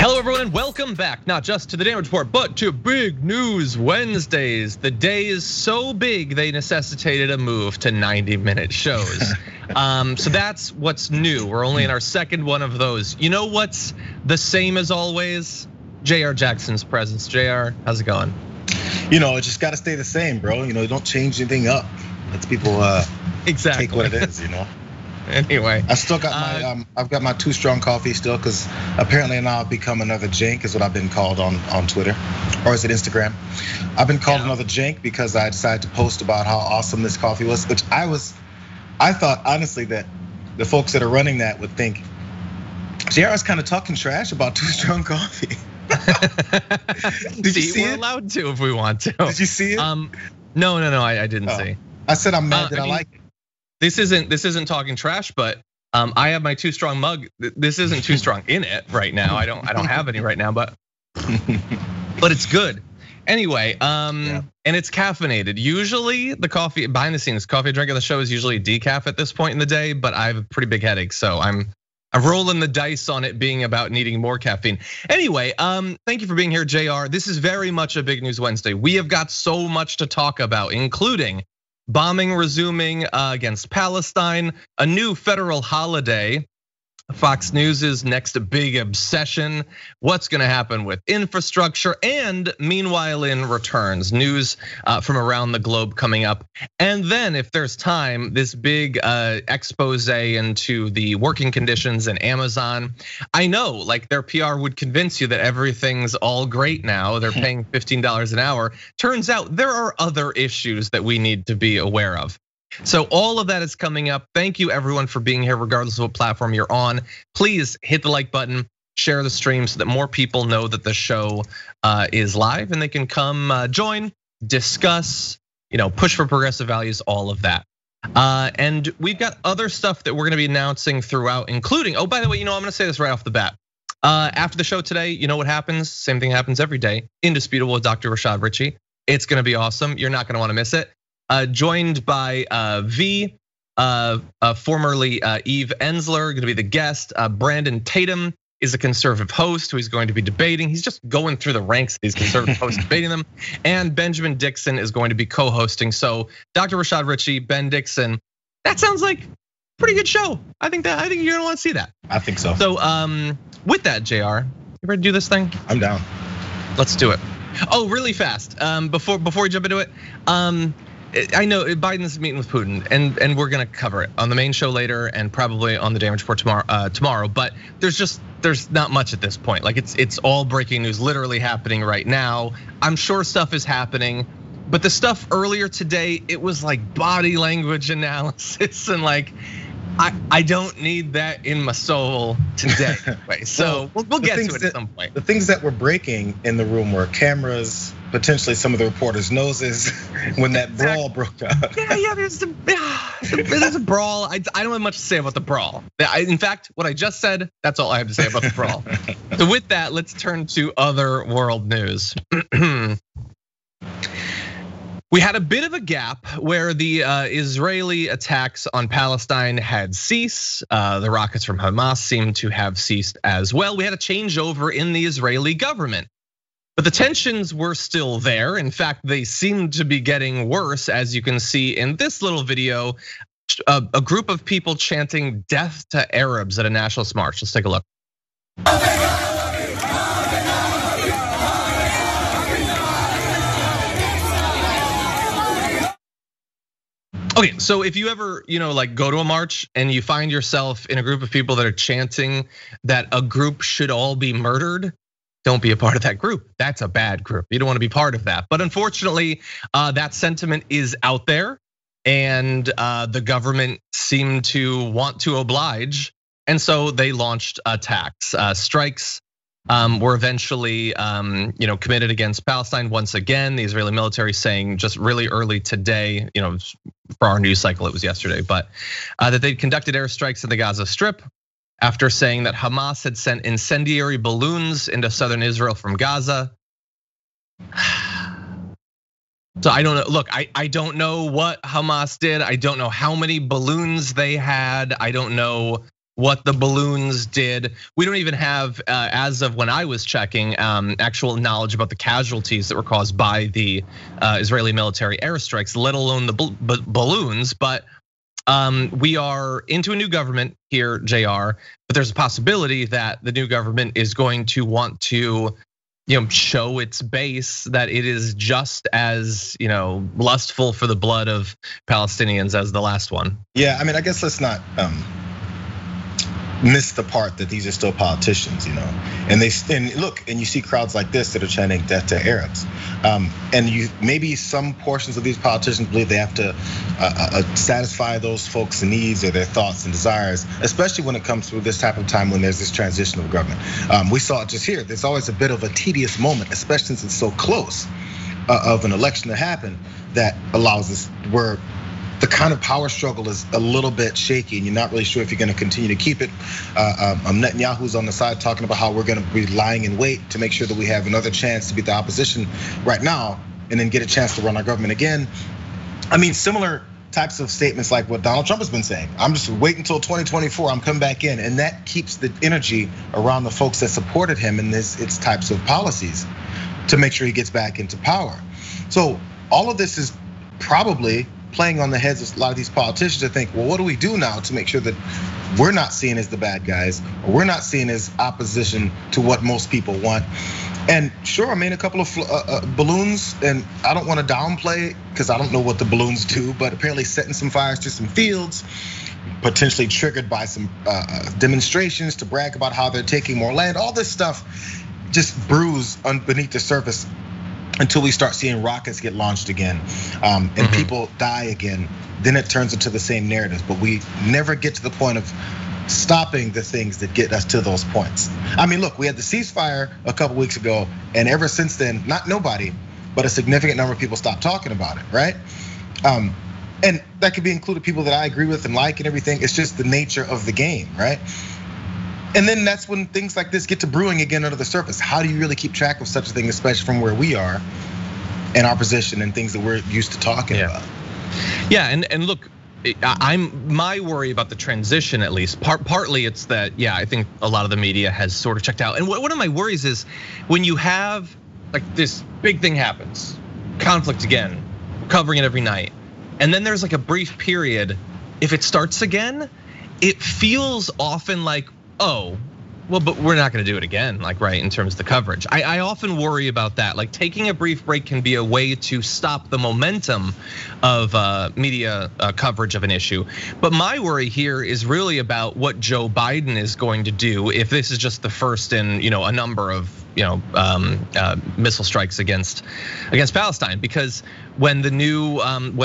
Hello everyone and welcome back, not just to the Damage Report, but to Big News Wednesdays. The day is so big, they necessitated a move to 90-minute shows. So that's what's new. We're only in our second one of those. You know what's the same as always? JR Jackson's presence. JR, how's it going? You know, it just gotta stay the same, bro. You know, don't change anything up. Let's people exactly take what it is, you know? Anyway, I still got my I've got my 2 Strong coffee still, because apparently now I've become another Jank, is what I've been called on Twitter, or is it Instagram? I've been called another Jank because I decided to post about how awesome this coffee was, which I thought honestly that the folks that are running that would think JR is kind of talking trash about 2 Strong coffee. Did you see we're allowed to if we want to. Did you see it? No, I didn't see. I said I'm mad that I like it. This isn't talking trash, but I have my 2 Strong mug. This isn't 2 Strong in it right now. I don't have any right now, but it's good. Anyway, and it's caffeinated. Usually the coffee behind the scenes, coffee I drink on the show is usually decaf at this point in the day, but I have a pretty big headache, so I'm rolling the dice on it being about needing more caffeine. Anyway, thank you for being here, JR. This is very much a Big News Wednesday. We have got so much to talk about, including bombing resuming against Palestine, a new federal holiday, Fox News's next big obsession, what's gonna happen with infrastructure, and meanwhile in returns, news from around the globe coming up. And then if there's time, this big expose into the working conditions in Amazon. I know, like their PR would convince you that everything's all great now, they're paying $15 an hour. Turns out there are other issues that we need to be aware of. So all of that is coming up. Thank you everyone for being here, regardless of what platform you're on. Please hit the like button, share the stream so that more people know that the show is live and they can come join, discuss, push for progressive values, all of that. And we've got other stuff that we're gonna be announcing throughout, including, oh, by the way, I'm gonna say this right off the bat. After the show today, you know what happens? Same thing happens every day. Indisputable with Dr. Rashad Richey. It's gonna be awesome. You're not gonna wanna miss it. Joined by V, formerly Eve Ensler, gonna be the guest. Brandon Tatum is a conservative host who he's going to be debating. He's just going through the ranks of these conservative hosts, debating them. And Benjamin Dixon is going to be co-hosting. So Dr. Rashad Richey, Ben Dixon, that sounds like a pretty good show. I think you're gonna want to see that. I think so. So with that, JR, you ready to do this thing? I'm down. Let's do it. Oh, really fast. Before we jump into it, I know Biden's meeting with Putin, and we're gonna cover it on the main show later, and probably on the Damage Report tomorrow. But there's not much at this point. Like it's all breaking news, literally happening right now. I'm sure stuff is happening, but the stuff earlier today, it was like body language analysis and like. I don't need that in my soul today. So we'll get to it at some point. The things that were breaking in the room were cameras, potentially some of the reporters' noses when that brawl broke out. Yeah, there's a brawl. I don't have much to say about the brawl. In fact, what I just said, that's all I have to say about the brawl. So with that, let's turn to other world news. We had a bit of a gap where the Israeli attacks on Palestine had ceased. The rockets from Hamas seemed to have ceased as well. We had a changeover in the Israeli government, but the tensions were still there. In fact, they seemed to be getting worse, as you can see in this little video. A group of people chanting "Death to Arabs" at a nationalist march. Let's take a look. Okay, so if you ever, like go to a march and you find yourself in a group of people that are chanting that a group should all be murdered, don't be a part of that group. That's a bad group. You don't want to be part of that. But unfortunately, that sentiment is out there, and the government seemed to want to oblige, and so they launched attacks. Strikes were eventually committed against Palestine once again. The Israeli military saying just really early today, for our news cycle it was yesterday, but that they conducted airstrikes in the Gaza Strip after saying that Hamas had sent incendiary balloons into southern Israel from Gaza. So I don't know. Look, I don't know what Hamas did. I don't know how many balloons they had. I don't know what the balloons did. We don't even have, as of when I was checking, actual knowledge about the casualties that were caused by the Israeli military airstrikes, let alone the balloons. But we are into a new government here, JR, but there's a possibility that the new government is going to want to, show its base that it is just as, lustful for the blood of Palestinians as the last one. Yeah, I mean, I guess let's not miss the part that these are still politicians, and you see crowds like this that are chanting death to Arabs, and maybe some portions of these politicians believe they have to satisfy those folks' needs or their thoughts and desires, especially when it comes through this type of time when there's this transition of government. We saw it just here. There's always a bit of a tedious moment, especially since it's so close of an election to happen, that allows us where the kind of power struggle is a little bit shaky, and you're not really sure if you're going to continue to keep it. Netanyahu's on the side talking about how we're going to be lying in wait to make sure that we have another chance to beat the opposition right now, and then get a chance to run our government again. I mean, similar types of statements like what Donald Trump has been saying. I'm just waiting until 2024. I'm coming back in, and that keeps the energy around the folks that supported him in its types of policies to make sure he gets back into power. So all of this is probably playing on the heads of a lot of these politicians to think, well, what do we do now to make sure that we're not seen as the bad guys, or we're not seen as opposition to what most people want? And sure, I mean, a couple of balloons, and I don't want to downplay because I don't know what the balloons do, but apparently setting some fires to some fields, potentially triggered by some demonstrations to brag about how they're taking more land. All this stuff just brews beneath the surface until we start seeing rockets get launched again, and people die again. Then it turns into the same narrative, but we never get to the point of stopping the things that get us to those points. I mean, look, we had the ceasefire a couple weeks ago, and ever since then, not nobody, but a significant number of people stopped talking about it, right? And that could be included people that I agree with and like and everything. It's just the nature of the game, right? And then that's when things like this get to brewing again under the surface. How do you really keep track of such a thing, especially from where we are and our position and things that we're used to talking about? Yeah, and look, my worry about the transition, at least, partly it's that, yeah, I think a lot of the media has sort of checked out. And one of my worries is when you have like this big thing happens, conflict again, we're covering it every night, and then there's like a brief period. If it starts again, it feels often like, oh, well, but we're not gonna do it again, like, right, in terms of the coverage. I often worry about that. Like, taking a brief break can be a way to stop the momentum of media coverage of an issue. But my worry here is really about what Joe Biden is going to do if this is just the first in a number of missile strikes against Palestine. Because when the new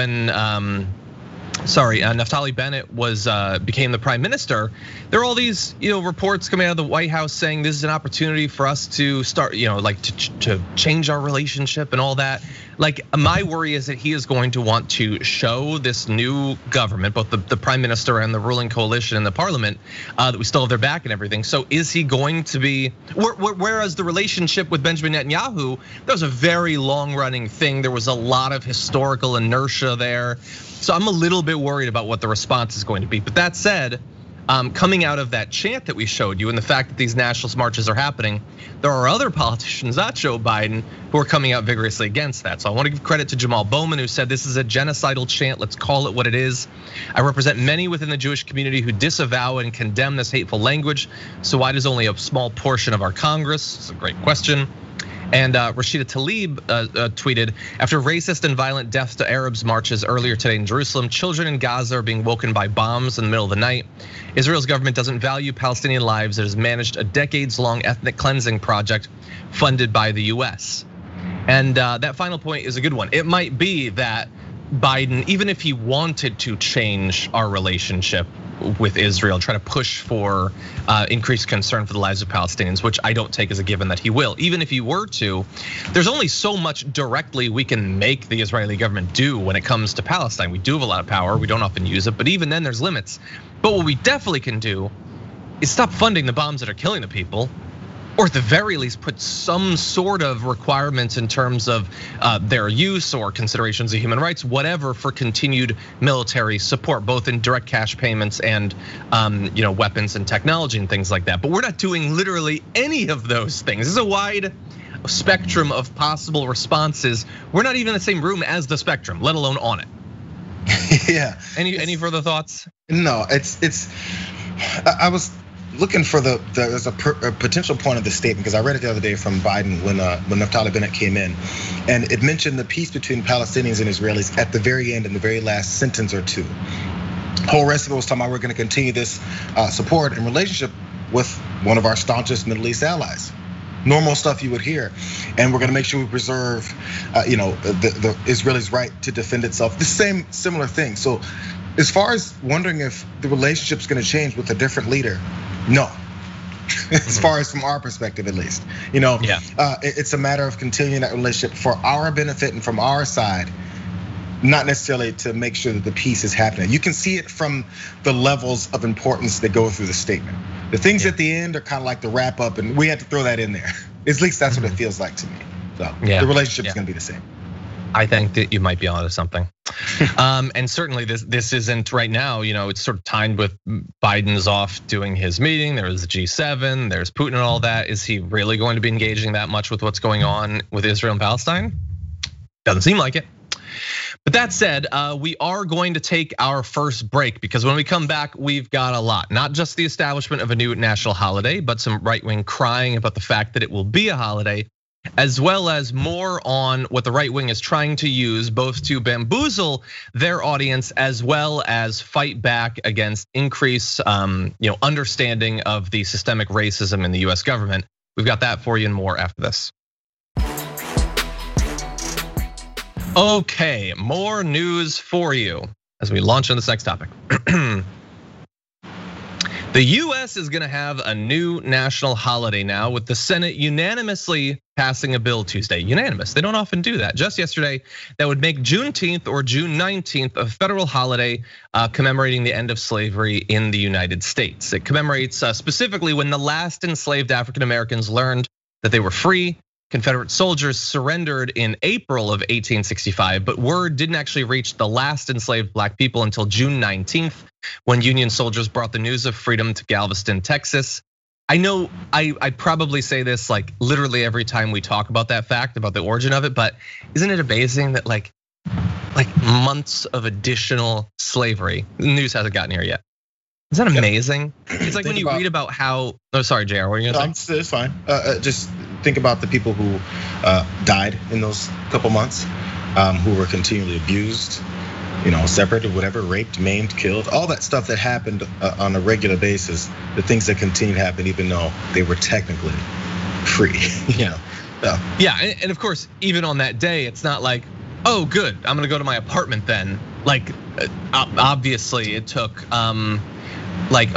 Naftali Bennett became the prime minister, there are all these reports coming out of the White House saying this is an opportunity for us to start to change our relationship and all that. Like, my worry is that he is going to want to show this new government, both the prime minister and the ruling coalition in the parliament, that we still have their back and everything. So is he going to be, whereas the relationship with Benjamin Netanyahu, that was a very long running thing. There was a lot of historical inertia there. So I'm a little bit worried about what the response is going to be. But that said, coming out of that chant that we showed you and the fact that these nationalist marches are happening, there are other politicians, not Joe Biden, who are coming out vigorously against that. So I want to give credit to Jamal Bowman, who said this is a genocidal chant, let's call it what it is. I represent many within the Jewish community who disavow and condemn this hateful language. So why does only a small portion of our Congress? It's a great question. And Rashida Tlaib tweeted, after racist and violent deaths to Arabs marches earlier today in Jerusalem, children in Gaza are being woken by bombs in the middle of the night. Israel's government doesn't value Palestinian lives. It has managed a decades-long ethnic cleansing project funded by the US. And that final point is a good one. It might be that Biden, even if he wanted to change our relationship with Israel, try to push for increased concern for the lives of Palestinians, which I don't take as a given that he will. Even if he were to, there's only so much directly we can make the Israeli government do when it comes to Palestine. We do have a lot of power, we don't often use it, but even then there's limits. But what we definitely can do is stop funding the bombs that are killing the people. or at the very least put some sort of requirements in terms of their use or considerations of human rights, whatever, for continued military support, both in direct cash payments and weapons and technology and things like that. But we're not doing literally any of those things. This is a wide spectrum of possible responses. We're not even in the same room as the spectrum, let alone on it. Yeah. Any further thoughts? No, I was looking for there's a potential point of the statement, because I read it the other day from Biden when Naftali Bennett came in, and it mentioned the peace between Palestinians and Israelis at the very end, in the very last sentence or two. The whole rest of it was talking about we're going to continue this support and relationship with one of our staunchest Middle East allies. Normal stuff you would hear, and we're going to make sure we preserve, the Israelis' right to defend itself. The similar thing. So, as far as wondering if the relationship's going to change with a different leader, no. As far as from our perspective, at least, it's a matter of continuing that relationship for our benefit and from our side, not necessarily to make sure that the peace is happening. You can see it from the levels of importance that go through the statement. The things at the end are kind of like the wrap up, and we had to throw that in there. At least that's what it feels like to me. So the relationship is going to be the same. I think that you might be onto something. And certainly this isn't right now, it's sort of timed with Biden's off doing his meeting. There's the G7, there's Putin and all that. Is he really going to be engaging that much with what's going on with Israel and Palestine? Doesn't seem like it. But that said, we are going to take our first break, because when we come back, we've got a lot. Not just the establishment of a new national holiday, but some right-wing crying about the fact that it will be a holiday, as well as more on what the right wing is trying to use, both to bamboozle their audience as well as fight back against increased understanding of the systemic racism in the US government. We've got that for you and more after this. Okay, more news for you as we launch on this next topic. The US is gonna have a new national holiday now, with the Senate unanimously passing a bill Tuesday. Unanimous, they don't often do that. Just yesterday, that would make Juneteenth or June 19th a federal holiday commemorating the end of slavery in the United States. It commemorates specifically when the last enslaved African Americans learned that they were free. Confederate soldiers surrendered in April of 1865, but word didn't actually reach the last enslaved black people until June 19th, when Union soldiers brought the news of freedom to Galveston, Texas. I know I probably say this like literally every time we talk about that fact, about the origin of it, but isn't it amazing that like months of additional slavery, the news hasn't gotten here yet. Isn't that amazing? It's like when you read about how, oh, sorry, JR, what are you gonna say? It's fine, just think about the people who died in those couple months, who were continually abused, separated, whatever, raped, maimed, killed, all that stuff that happened on a regular basis, the things that continue to happen even though they were technically free, Yeah, and of course, even on that day, it's not like, oh, good, I'm gonna go to my apartment then. Like, obviously it took like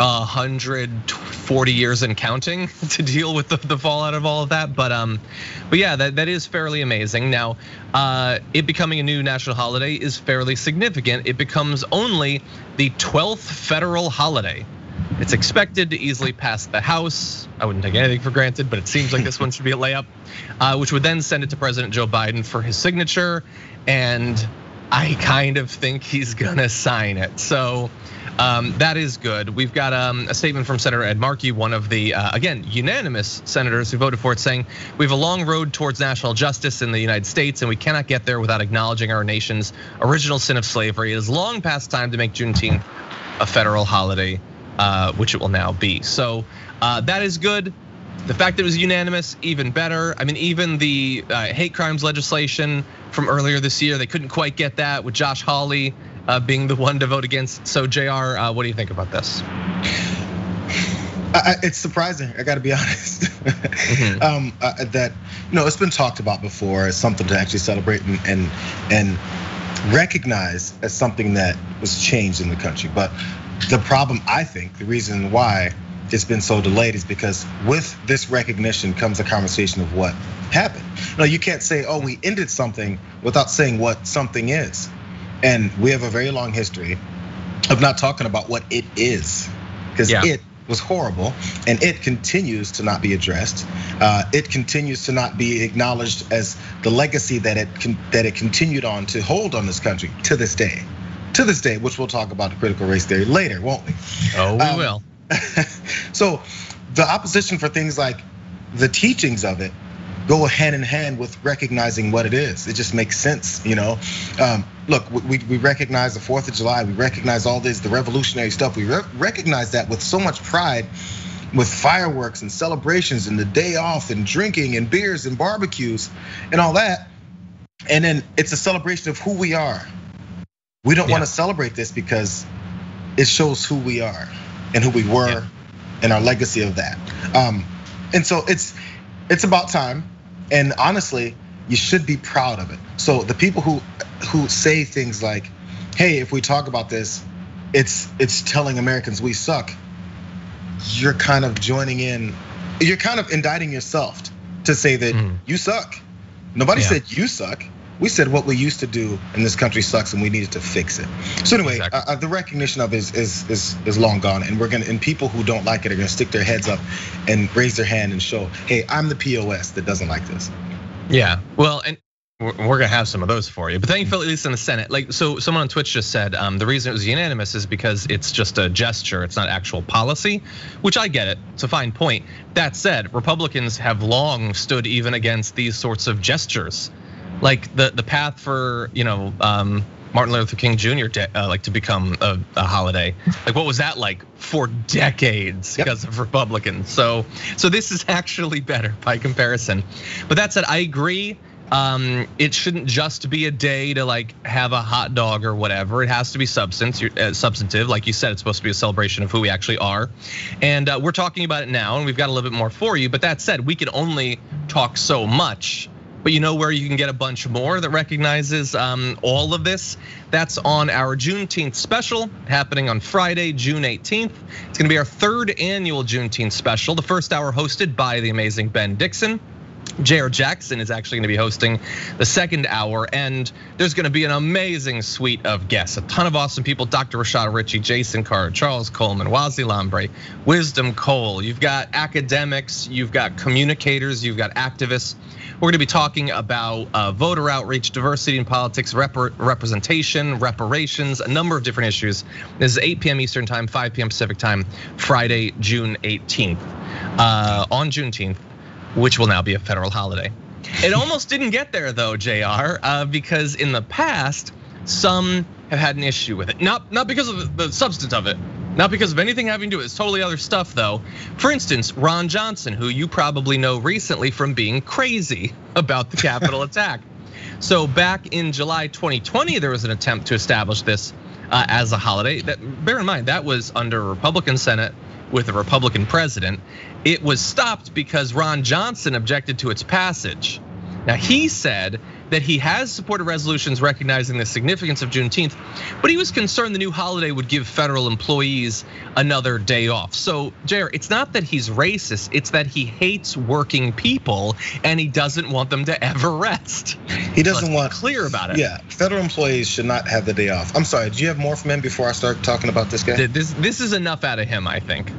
140 years and counting to deal with the fallout of all of that. But yeah, that is fairly amazing. Now, it becoming a new national holiday is fairly significant. It becomes only the 12th federal holiday. It's expected to easily pass the House. I wouldn't take anything for granted, but it seems like this one should be a layup, which would then send it to President Joe Biden for his signature. And I kind of think he's gonna sign it. So that is good. We've got a statement from Senator Ed Markey, one of the, again, unanimous senators who voted for it, saying, we have a long road towards national justice in the United States, and we cannot get there without acknowledging our nation's original sin of slavery. It is long past time to make Juneteenth a federal holiday, which it will now be. So that is good. The fact that it was unanimous, even better. I mean, even the hate crimes legislation from earlier this year, they couldn't quite get that, with Josh Hawley being the one to vote against. So JR, what do you think about this? It's surprising, I gotta be honest. That it's been talked about before as something to actually celebrate and recognize as something that was changed in the country. But the problem, I think, the reason why it's been so delayed is because with this recognition comes a conversation of what happened. No, you can't say, oh, we ended something without saying what something is. And we have a very long history of not talking about what it is, because it was horrible, and it continues to not be addressed. It continues to not be acknowledged as the legacy that it continued on to hold on this country to this day. To this day, which we'll talk about the critical race theory later, won't we? Oh, we will. So the opposition for things like the teachings of it go hand in hand with recognizing what it is. It just makes sense, you know. Look, we recognize the 4th of July. We recognize all this, the revolutionary stuff. We recognize that with so much pride, with fireworks and celebrations and the day off and drinking and beers and barbecues and all that. And then it's a celebration of who we are. We don't want to celebrate this because it shows who we are and who we were and our legacy of that. And so it's about time. And honestly, you should be proud of it. So the people who say things like, hey, if we talk about this, it's telling Americans we suck. You're kind of joining in, you're kind of indicting yourself to say that you suck. Nobody said you suck. We said what we used to do in this country sucks and we needed to fix it. So anyway, the recognition of it is long gone, and people who don't like it are gonna stick their heads up and raise their hand and show, hey, I'm the POS that doesn't like this. Yeah, well, and we're gonna have some of those for you, but thankfully, at least in the Senate, like, so someone on Twitch just said the reason it was unanimous is because it's just a gesture, it's not actual policy, which I get it, it's a fine point. That said, Republicans have long stood even against these sorts of gestures. Like the path for, you know, Martin Luther King Jr. Like to become a holiday. Like what was that like for decades because of Republicans? So this is actually better by comparison. But that said, I agree. It shouldn't just be a day to like have a hot dog or whatever. It has to be substantive. Like you said, it's supposed to be a celebration of who we actually are. And we're talking about it now, and we've got a little bit more for you. But that said, we can only talk so much. But you know where you can get a bunch more that recognizes all of this? That's on our Juneteenth special happening on Friday, June 18th. It's gonna be our 3rd annual Juneteenth special. The first hour hosted by the amazing Ben Dixon. J.R. Jackson is actually gonna be hosting the 2nd hour, and there's gonna be an amazing suite of guests. A ton of awesome people, Dr. Rashada Ritchie, Jason Carr, Charles Coleman, Wazi Lambre, Wisdom Cole. You've got academics, you've got communicators, you've got activists. We're gonna be talking about voter outreach, diversity in politics, representation, reparations, a number of different issues. This is 8 p.m. Eastern time, 5 p.m. Pacific time, Friday, June 18th. On Juneteenth, which will now be a federal holiday. It almost didn't get there though, JR, because in the past, some have had an issue with it. Not because of the substance of it, not because of anything having to do with it. It's totally other stuff though. For instance, Ron Johnson, who you probably know recently from being crazy about the Capitol attack. So back in July 2020, there was an attempt to establish this as a holiday. Bear in mind, that was under a Republican Senate with a Republican president. It was stopped because Ron Johnson objected to its passage. Now he said that he has supported resolutions recognizing the significance of Juneteenth, but he was concerned the new holiday would give federal employees another day off. So, JR, it's not that he's racist, it's that he hates working people and he doesn't want them to ever rest. He doesn't want clear about it. Yeah, federal employees should not have the day off. I'm sorry, do you have more from him before I start talking about this guy? This is enough out of him, I think.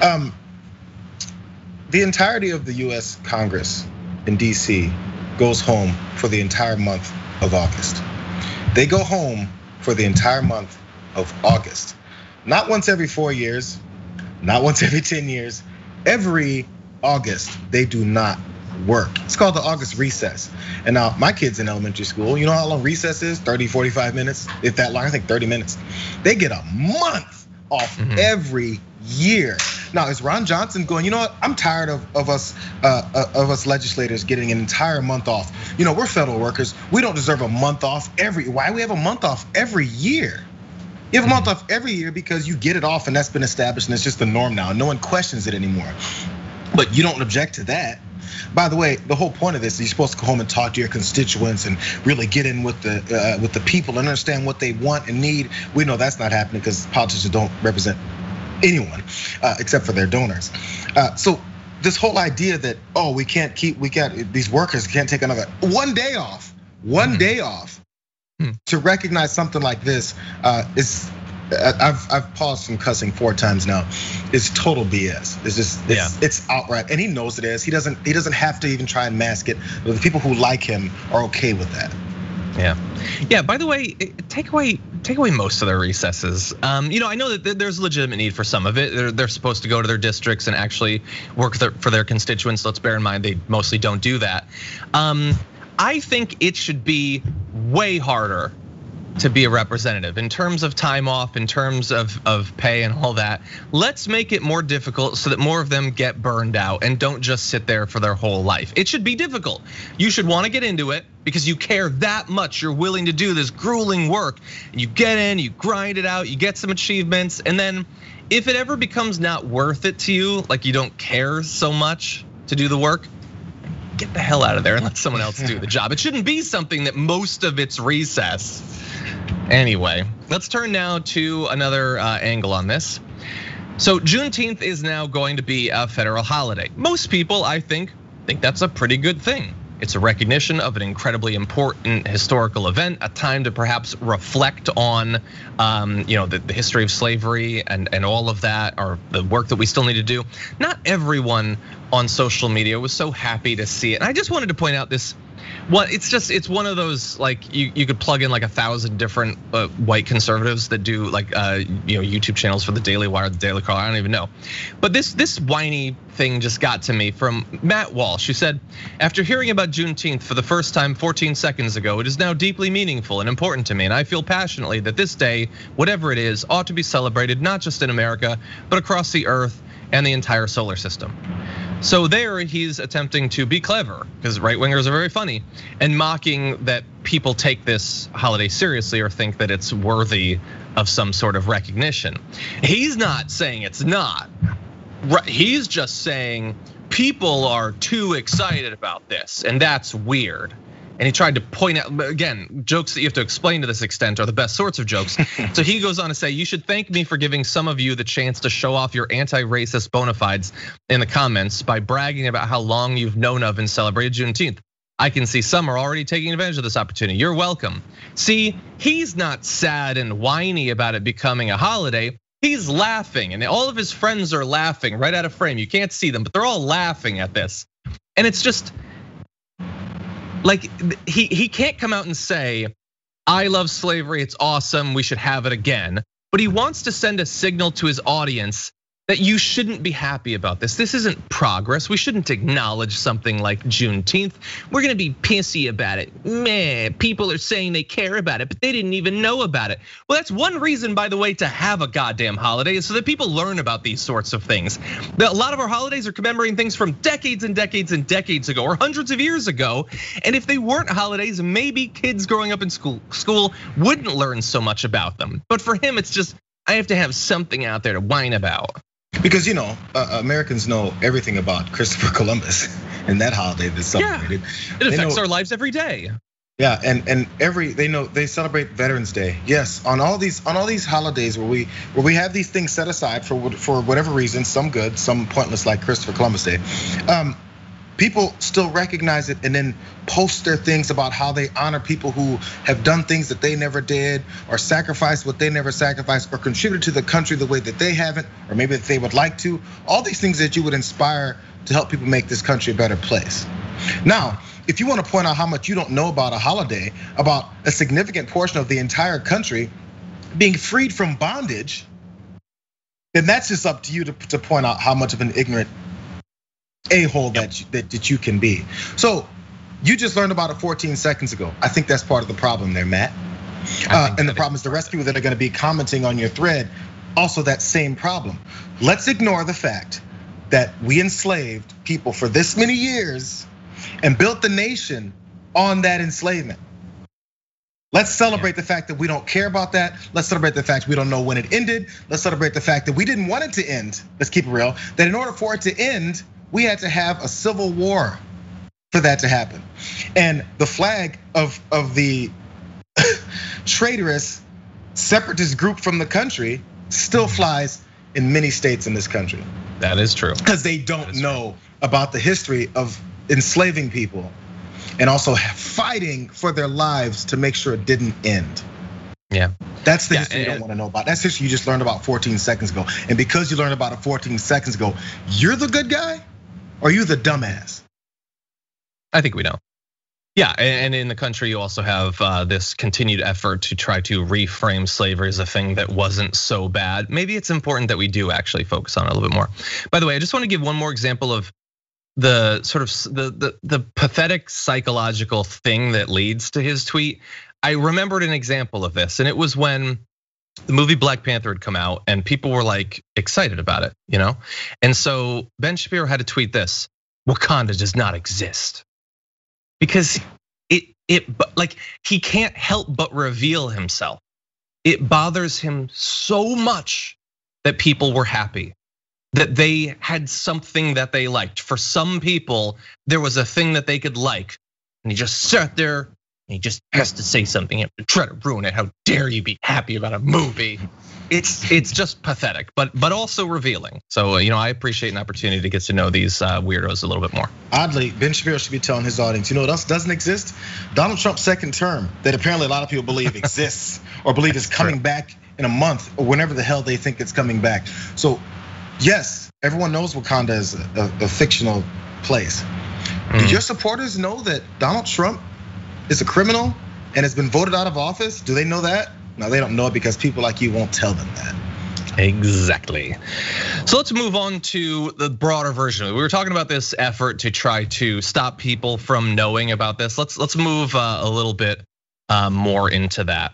The entirety of the US Congress in DC goes home for the entire month of August. They go home for the entire month of August. Not once every 4 years, not once every 10 years. Every August, they do not work. It's called the August recess. And now my kids in elementary school, you know how long recess is? 30, 45 minutes, if that long, I think 30 minutes. They get a month off every year. Now is Ron Johnson going, you know what? I'm tired of us legislators getting an entire month off. You know, we're federal workers. We don't deserve a month off why do we have a month off every year? You have a month off every year because you get it off and that's been established and it's just the norm now. No one questions it anymore. But you don't object to that. By the way, the whole point of this is you're supposed to go home and talk to your constituents and really get in with the people and understand what they want and need. We know that's not happening because politicians don't represent anyone except for their donors. So this whole idea that these workers can't take another one day off to recognize something like this is I've paused from cussing 4 times now. It's total BS. It's just it's outright, and he knows it is. He doesn't have to even try and mask it. But the people who like him are okay with that. Yeah. By the way, take away most of their recesses. I know that there's legitimate need for some of it. They're supposed to go to their districts and actually work for their constituents. Let's bear in mind they mostly don't do that. I think it should be way harder to be a representative in terms of time off, in terms of pay and all that. Let's make it more difficult so that more of them get burned out and don't just sit there for their whole life. It should be difficult. You should want to get into it because you care that much. You're willing to do this grueling work. You get in, you grind it out, you get some achievements, and then if it ever becomes not worth it to you, like you don't care so much to do the work, get the hell out of there and let someone else do the job. It shouldn't be something that most of its recess. Anyway, let's turn now to another angle on this. So Juneteenth is now going to be a federal holiday. Most people, I think that's a pretty good thing. It's a recognition of an incredibly important historical event, a time to perhaps reflect on the history of slavery and all of that, or the work that we still need to do. Not everyone on social media was so happy to see it. And I just wanted to point out this. It's one of those, like, you could plug in like 1,000 different white conservatives that do like YouTube channels for the Daily Wire, the Daily Caller. I don't even know, but this whiny thing just got to me from Matt Walsh, who said, after hearing about Juneteenth for the first time 14 seconds ago, it is now deeply meaningful and important to me, and I feel passionately that this day, whatever it is, ought to be celebrated not just in America, but across the earth and the entire solar system. So there he's attempting to be clever, because right-wingers are very funny, and mocking that people take this holiday seriously or think that it's worthy of some sort of recognition. He's not saying it's not. He's just saying people are too excited about this, and that's weird. And he tried to point out, again, jokes that you have to explain to this extent are the best sorts of jokes. So he goes on to say, you should thank me for giving some of you the chance to show off your anti-racist bona fides in the comments by bragging about how long you've known of and celebrated Juneteenth. I can see some are already taking advantage of this opportunity. You're welcome. See, he's not sad and whiny about it becoming a holiday. He's laughing, and all of his friends are laughing right out of frame. You can't see them, but they're all laughing at this. And it's just, like, he can't come out and say, I love slavery, it's awesome, we should have it again. But he wants to send a signal to his audience that you shouldn't be happy about this. This isn't progress. We shouldn't acknowledge something like Juneteenth. We're gonna be pissy about it. Man, people are saying they care about it, but they didn't even know about it. Well, that's one reason, by the way, to have a goddamn holiday is so that people learn about these sorts of things. A lot of our holidays are commemorating things from decades and decades and decades ago, or hundreds of years ago. And if they weren't holidays, maybe kids growing up in school wouldn't learn so much about them. But for him, it's just, I have to have something out there to whine about. Because Americans know everything about Christopher Columbus and that holiday that's celebrated. Yeah, it affects our lives every day. Yeah, and they celebrate Veterans Day. Yes, on all these holidays where we have these things set aside for whatever reason, some good, some pointless, like Christopher Columbus Day. People still recognize it and then post their things about how they honor people who have done things that they never did, or sacrificed what they never sacrificed, or contributed to the country the way that they haven't, or maybe that they would like to. All these things that you would inspire to help people make this country a better place. Now, if you want to point out how much you don't know about a holiday, about a significant portion of the entire country being freed from bondage, then that's just up to you to point out how much of an ignorant a-hole that you can be. So you just learned about it 14 seconds ago. I think that's part of the problem there, Matt. And the problem is the rest of people that are gonna be commenting on your thread, also that same problem. Let's ignore the fact that we enslaved people for this many years and built the nation on that enslavement. Let's celebrate the fact that we don't care about that. Let's celebrate the fact we don't know when it ended. Let's celebrate the fact that we didn't want it to end. Let's keep it real. That in order for it to end, we had to have a civil war for that to happen. And the flag of the traitorous separatist group from the country still flies in many states in this country. That is true. Because they don't know about the history of enslaving people and also fighting for their lives to make sure it didn't end. Yeah. That's the history you don't want to know about. That's history you just learned about 14 seconds ago. And because you learned about it 14 seconds ago, you're the good guy or you the dumbass? I think we know. Yeah, and in the country you also have this continued effort to try to reframe slavery as a thing that wasn't so bad. Maybe it's important that we do actually focus on it a little bit more. By the way, I just want to give one more example of the sort of the pathetic psychological thing that leads to his tweet. I remembered an example of this, and it was when the movie Black Panther had come out and people were like excited about it, you know? And so Ben Shapiro had to tweet this: Wakanda does not exist. Because like he can't help but reveal himself. It bothers him so much that people were happy, that they had something that they liked. For some people, there was a thing that they could like, and he just sat there and he just has to say something and try to ruin it. How dare you be happy about a movie? It's just pathetic, but also revealing. So I appreciate an opportunity to get to know these weirdos a little bit more. Oddly, Ben Shapiro should be telling his audience, what else doesn't exist? Donald Trump's second term, that apparently a lot of people believe exists or believe is coming back in a month or whenever the hell they think it's coming back. So yes, everyone knows Wakanda is a fictional place. Do your supporters know that Donald Trump is a criminal and has been voted out of office? Do they know that? No, they don't know it because people like you won't tell them that. Exactly. So let's move on to the broader version. We were talking about this effort to try to stop people from knowing about this. Let's move a little bit more into that.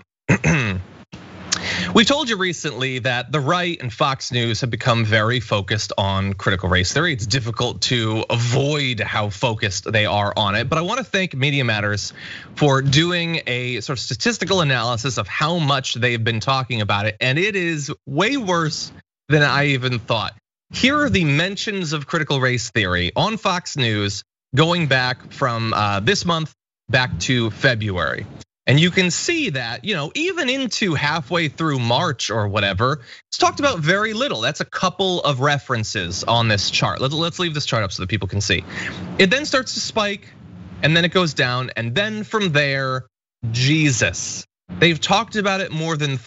We told you recently that the right and Fox News have become very focused on critical race theory. It's difficult to avoid how focused they are on it, but I want to thank Media Matters for doing a sort of statistical analysis of how much they've been talking about it, and it is way worse than I even thought. Here are the mentions of critical race theory on Fox News going back from this month back to February. And you can see that, even into halfway through March or whatever, it's talked about very little. That's a couple of references on this chart. Let's leave this chart up so that people can see. It then starts to spike, and then it goes down, and then from there, Jesus. They've talked about it more than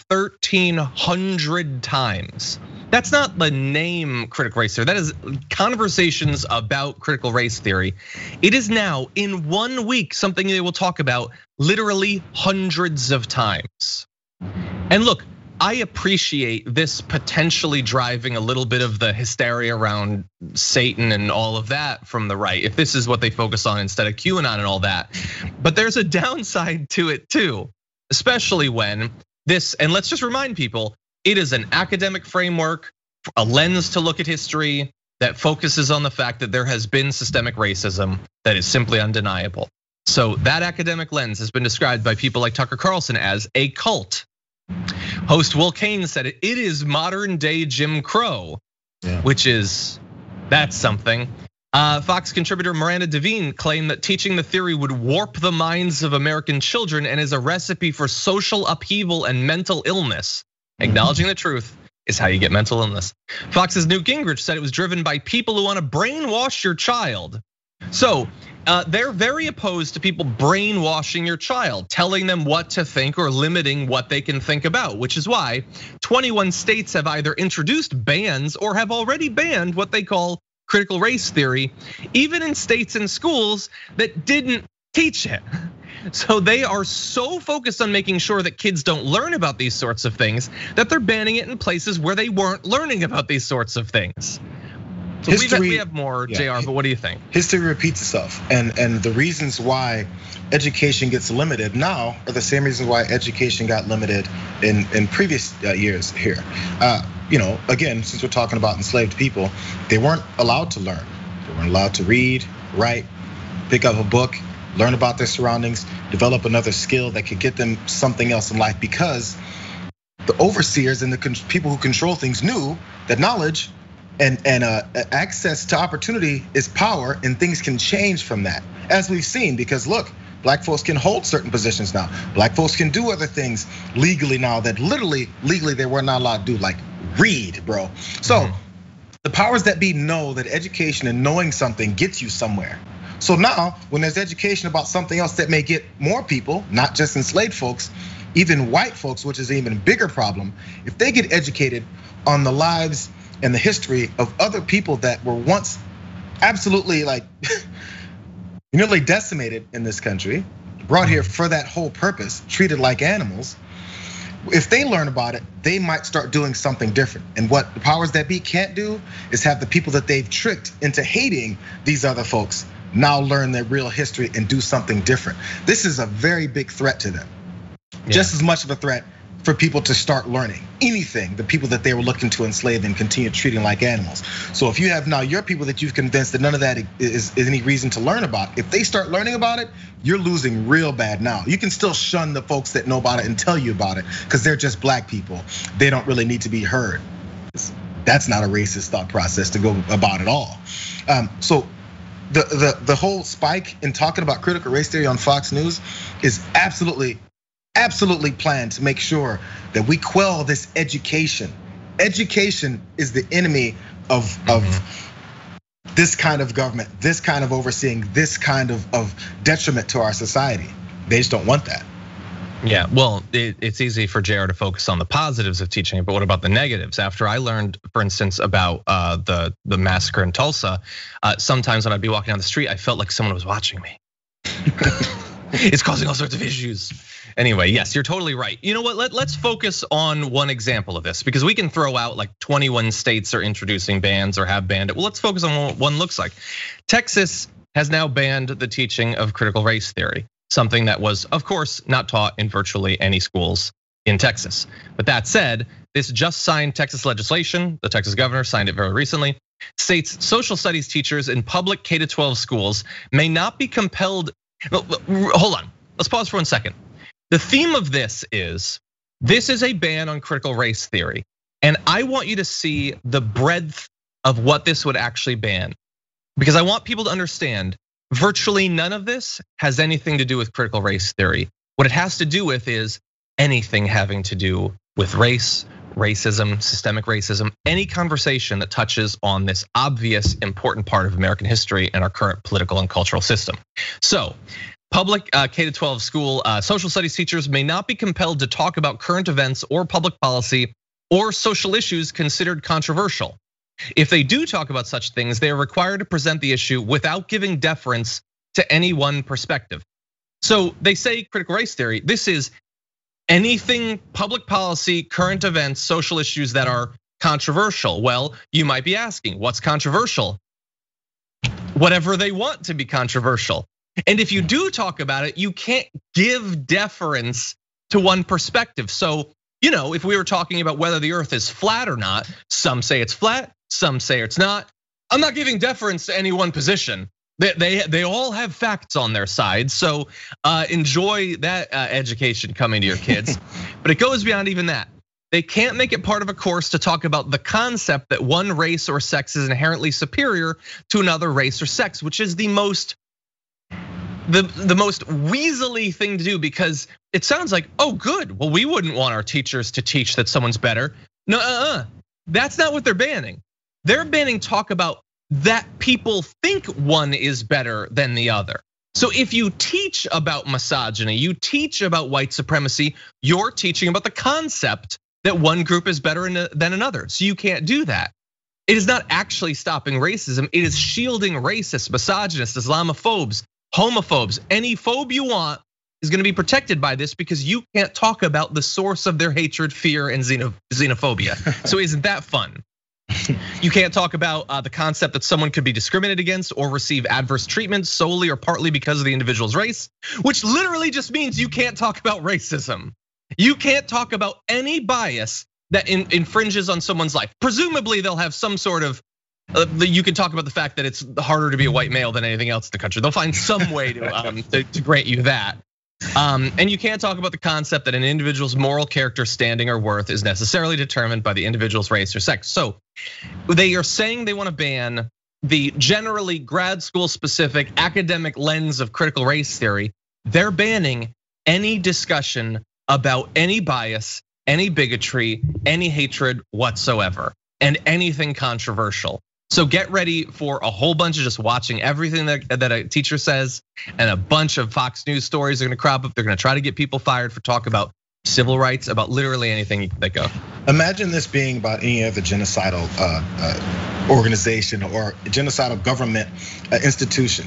1,300 times. That's not the name critical race theory. That is conversations about critical race theory. It is now in 1 week something they will talk about literally hundreds of times. And look, I appreciate this potentially driving a little bit of the hysteria around Satan and all of that from the right, if this is what they focus on instead of QAnon and all that. But there's a downside to it too, especially when this, and let's just remind people, it is an academic framework, a lens to look at history that focuses on the fact that there has been systemic racism that is simply undeniable. So that academic lens has been described by people like Tucker Carlson as a cult. Host Will Cain said it is modern day Jim Crow, which is, that's something. Fox contributor Miranda Devine claimed that teaching the theory would warp the minds of American children and is a recipe for social upheaval and mental illness. Acknowledging the truth is how you get mental illness. Fox's Newt Gingrich said it was driven by people who want to brainwash your child. So they're very opposed to people brainwashing your child, telling them what to think or limiting what they can think about, which is why 21 states have either introduced bans or have already banned what they call critical race theory, even in states and schools that didn't teach it. So they are so focused on making sure that kids don't learn about these sorts of things that they're banning it in places where they weren't learning about these sorts of things. So we have more, JR, but what do you think? History repeats itself, and the reasons why education gets limited now are the same reasons why education got limited in previous years here. Again, since we're talking about enslaved people, they weren't allowed to learn. They weren't allowed to read, write, pick up a book, learn about their surroundings, develop another skill that could get them something else in life, because the overseers and the people who control things knew that knowledge and access to opportunity is power, and things can change from that, as we've seen. Because look, black folks can hold certain positions now. Black folks can do other things legally now that literally legally they were not allowed to do, like read, bro. So the powers that be know that education and knowing something gets you somewhere. So now, when there's education about something else that may get more people, not just enslaved folks, even white folks, which is an even bigger problem, if they get educated on the lives and the history of other people that were once absolutely like nearly decimated in this country, brought here for that whole purpose, treated like animals. If they learn about it, they might start doing something different. And what the powers that be can't do is have the people that they've tricked into hating these other folks now learn their real history and do something different. This is a very big threat to them. Yeah. Just as much of a threat for people to start learning anything, the people that they were looking to enslave and continue treating like animals. So if you have now your people that you've convinced that none of that is any reason to learn about, if they start learning about it, you're losing real bad now. You can still shun the folks that know about it and tell you about it because they're just black people. They don't really need to be heard. That's not a racist thought process to go about at all. So the whole spike in talking about critical race theory on Fox News is absolutely planned to make sure that we quell this education. Education is the enemy of this kind of government, this kind of overseeing, this kind of detriment to our society. They just don't want that. Yeah, well, it's easy for JR to focus on the positives of teaching, but what about the negatives? After I learned, for instance, about the massacre in Tulsa, sometimes when I'd be walking down the street, I felt like someone was watching me. It's causing all sorts of issues. Anyway, yes, you're totally right. You know what? Let's focus on one example of this because we can throw out like 21 states are introducing bans or have banned it. Well, let's focus on what one looks like. Texas has now banned the teaching of critical race theory, something that was, of course, not taught in virtually any schools in Texas. But that said, this just signed Texas legislation. The Texas governor signed it very recently. States social studies teachers in public K-12 schools may not be compelled. Hold on, let's pause for 1 second. The theme of this is a ban on critical race theory. And I want you to see the breadth of what this would actually ban. Because I want people to understand virtually none of this has anything to do with critical race theory. What it has to do with is anything having to do with race, racism, systemic racism, any conversation that touches on this obvious important part of American history and our current political and cultural system. So public K-12 school social studies teachers may not be compelled to talk about current events or public policy or social issues considered controversial. If they do talk about such things, they are required to present the issue without giving deference to any one perspective. So they say critical race theory, this is anything public policy, current events, social issues that are controversial. Well, you might be asking, what's controversial? Whatever they want to be controversial. And if you do talk about it, you can't give deference to one perspective. So, if we were talking about whether the earth is flat or not, some say it's flat, some say it's not. I'm not giving deference to any one position. They all have facts on their side. So enjoy that education coming to your kids. But it goes beyond even that. They can't make it part of a course to talk about the concept that one race or sex is inherently superior to another race or sex, which is the most weaselly thing to do, because it sounds like, oh good, well we wouldn't want our teachers to teach that someone's better. No, that's not what they're banning. They're banning talk about that people think one is better than the other. So if you teach about misogyny, you teach about white supremacy, you're teaching about the concept that one group is better than another. So you can't do that. It is not actually stopping racism. It is shielding racists, misogynists, Islamophobes, homophobes. Any phobe you want is gonna be protected by this because you can't talk about the source of their hatred, fear, and xenophobia. So isn't that fun? You can't talk about the concept that someone could be discriminated against or receive adverse treatment solely or partly because of the individual's race, which literally just means you can't talk about racism. You can't talk about any bias that infringes on someone's life. Presumably they'll have some sort of, you can talk about the fact that it's harder to be a white male than anything else in the country. They'll find some way to grant you that. And you can't talk about the concept that an individual's moral character, standing, or worth is necessarily determined by the individual's race or sex. So they are saying they want to ban the generally grad school specific academic lens of critical race theory. They're banning any discussion about any bias, any bigotry, any hatred whatsoever, and anything controversial. So get ready for a whole bunch of just watching everything that a teacher says, and a bunch of Fox News stories are gonna crop up. They're gonna try to get people fired for talk about civil rights, about literally anything you can think of. Imagine this being about any other genocidal organization or genocidal government institution.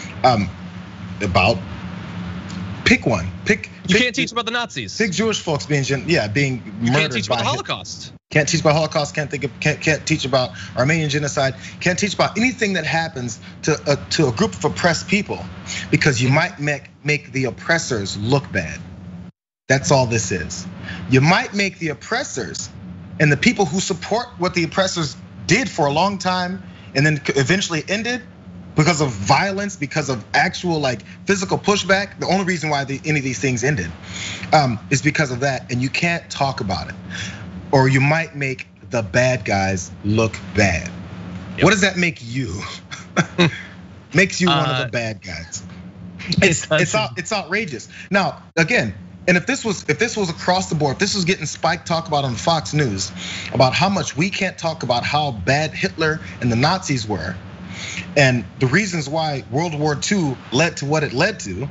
About pick one. You can't teach about the Nazis. Pick Jewish folks being murdered. You can't teach about the Holocaust. Can't teach about Holocaust. Can't teach about Armenian genocide. Can't teach about anything that happens to a group of oppressed people, because you might make the oppressors look bad. That's all this is. You might make the oppressors and the people who support what the oppressors did for a long time and then eventually ended because of violence, because of actual like physical pushback. The only reason why any of these things ended is because of that, and you can't talk about it. Or you might make the bad guys look bad. Yep. What does that make you? Makes you one of the bad guys. It's outrageous. Now, again, and if this was across the board, if this was getting Spike talk about on Fox News about how much we can't talk about how bad Hitler and the Nazis were, and the reasons why World War II led to what it led to,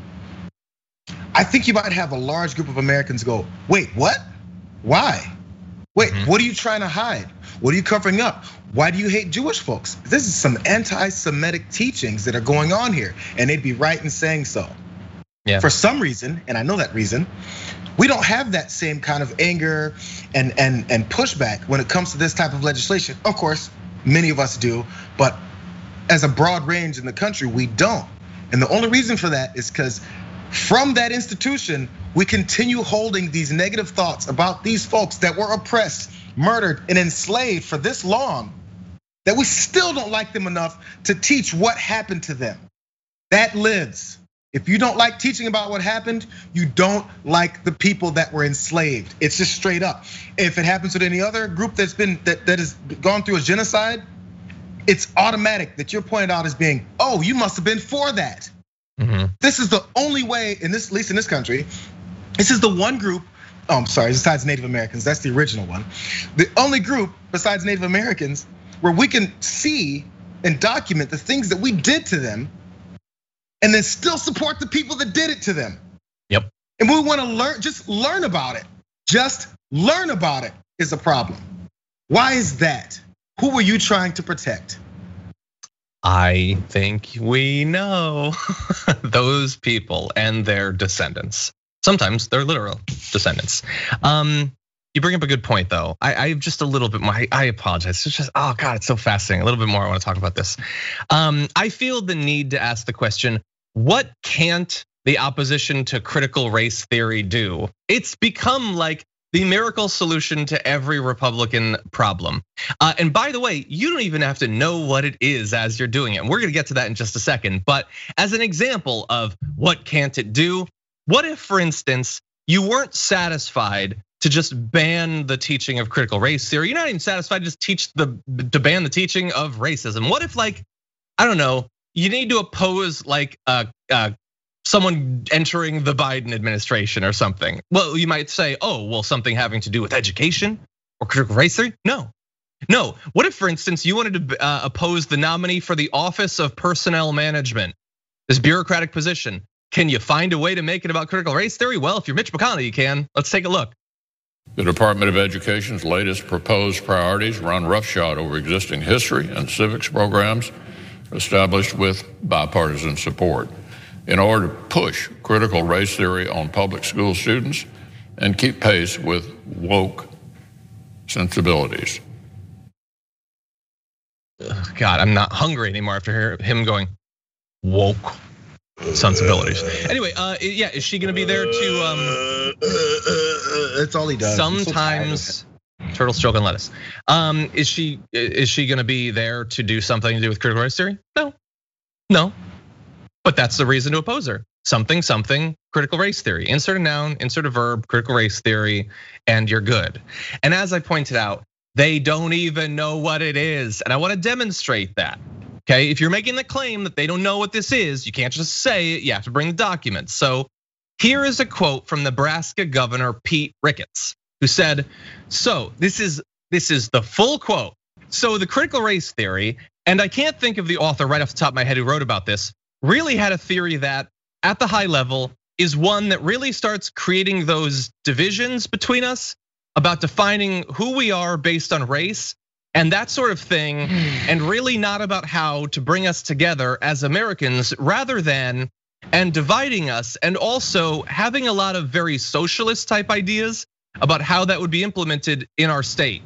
I think you might have a large group of Americans go, wait, what? Why? Wait, what are you trying to hide? What are you covering up? Why do you hate Jewish folks? This is some anti-Semitic teachings that are going on here, and they'd be right in saying so. Yeah. For some reason, and I know that reason, we don't have that same kind of anger and pushback when it comes to this type of legislation. Of course, many of us do, but as a broad range in the country, we don't. And the only reason for that is because from that institution, we continue holding these negative thoughts about these folks that were oppressed, murdered, and enslaved for this long, that we still don't like them enough to teach what happened to them. That lives. If you don't like teaching about what happened, you don't like the people that were enslaved. It's just straight up. If it happens with any other group that has gone through a genocide, it's automatic that you're pointed out as being, oh, you must have been for that. This is the only way, at least in this country, this is the one group, I'm sorry, besides Native Americans, that's the original one. The only group besides Native Americans where we can see and document the things that we did to them and then still support the people that did it to them. Yep. And we wanna learn about it. Just learn about it is a problem. Why is that? Who were you trying to protect? I think we know those people and their descendants. Sometimes they're literal descendants. You bring up a good point though. I have just a little bit more, I apologize. It's just, oh God, it's so fascinating. A little bit more I wanna talk about this. I feel the need to ask the question, what can't the opposition to critical race theory do? It's become like the miracle solution to every Republican problem. And by the way, you don't even have to know what it is as you're doing it. And we're gonna get to that in just a second. But as an example of what can't it do, what if, for instance, you weren't satisfied to just ban the teaching of critical race theory? You're not even satisfied to just to ban the teaching of racism. What if, like, I don't know, you need to oppose like someone entering the Biden administration or something? Well, you might say, oh, well, something having to do with education or critical race theory? No. What if, for instance, you wanted to oppose the nominee for the Office of Personnel Management, this bureaucratic position? Can you find a way to make it about critical race theory? Well, if you're Mitch McConnell, you can. Let's take a look. The Department of Education's latest proposed priorities run roughshod over existing history and civics programs established with bipartisan support in order to push critical race theory on public school students and keep pace with woke sensibilities. God, I'm not hungry anymore after him going woke sensibilities. Anyway, yeah, is she gonna be there to? That's all he does. Sometimes turtle stroking lettuce. Is she gonna be there to do something to do with critical race theory? No. But that's the reason to oppose her. Something, critical race theory. Insert a noun, insert a verb, critical race theory, and you're good. And as I pointed out, they don't even know what it is. And I wanna demonstrate that. Okay, if you're making the claim that they don't know what this is, you can't just say it, you have to bring the documents. So here is a quote from Nebraska Governor Pete Ricketts, who said, so this is the full quote. So the critical race theory, and I can't think of the author right off the top of my head who wrote about this, really had a theory that at the high level, is one that really starts creating those divisions between us about defining who we are based on race and that sort of thing, and really not about how to bring us together as Americans rather than and dividing us, and also having a lot of very socialist type ideas about how that would be implemented in our state.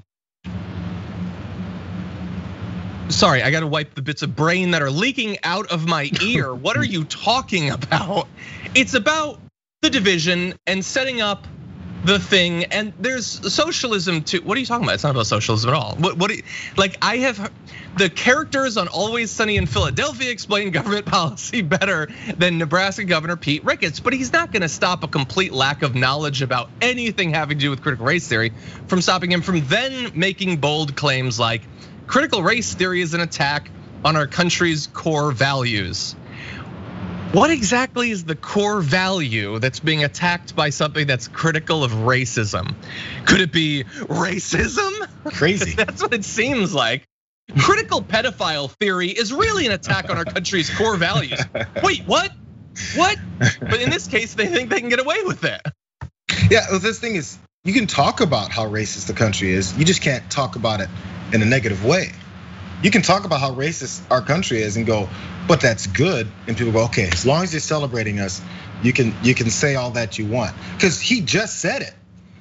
Sorry, I gotta wipe the bits of brain that are leaking out of my ear. What are you talking about? It's about the division and setting up the thing, and there's socialism too. What are you talking about? It's not about socialism at all. Like I have the characters on Always Sunny in Philadelphia explain government policy better than Nebraska Governor Pete Ricketts, but he's not gonna stop a complete lack of knowledge about anything having to do with critical race theory from stopping him from then making bold claims like critical race theory is an attack on our country's core values. What exactly is the core value that's being attacked by something that's critical of racism? Could it be racism? Crazy. That's what it seems like. Critical pedophile theory is really an attack on our country's core values. Wait, what? What? But in this case, they think they can get away with it. Yeah, well, this thing is, you can talk about how racist the country is. You just can't talk about it in a negative way. You can talk about how racist our country is and go, but that's good. And people go, okay, as long as you're celebrating us, you can say all that you want. Because he just said it.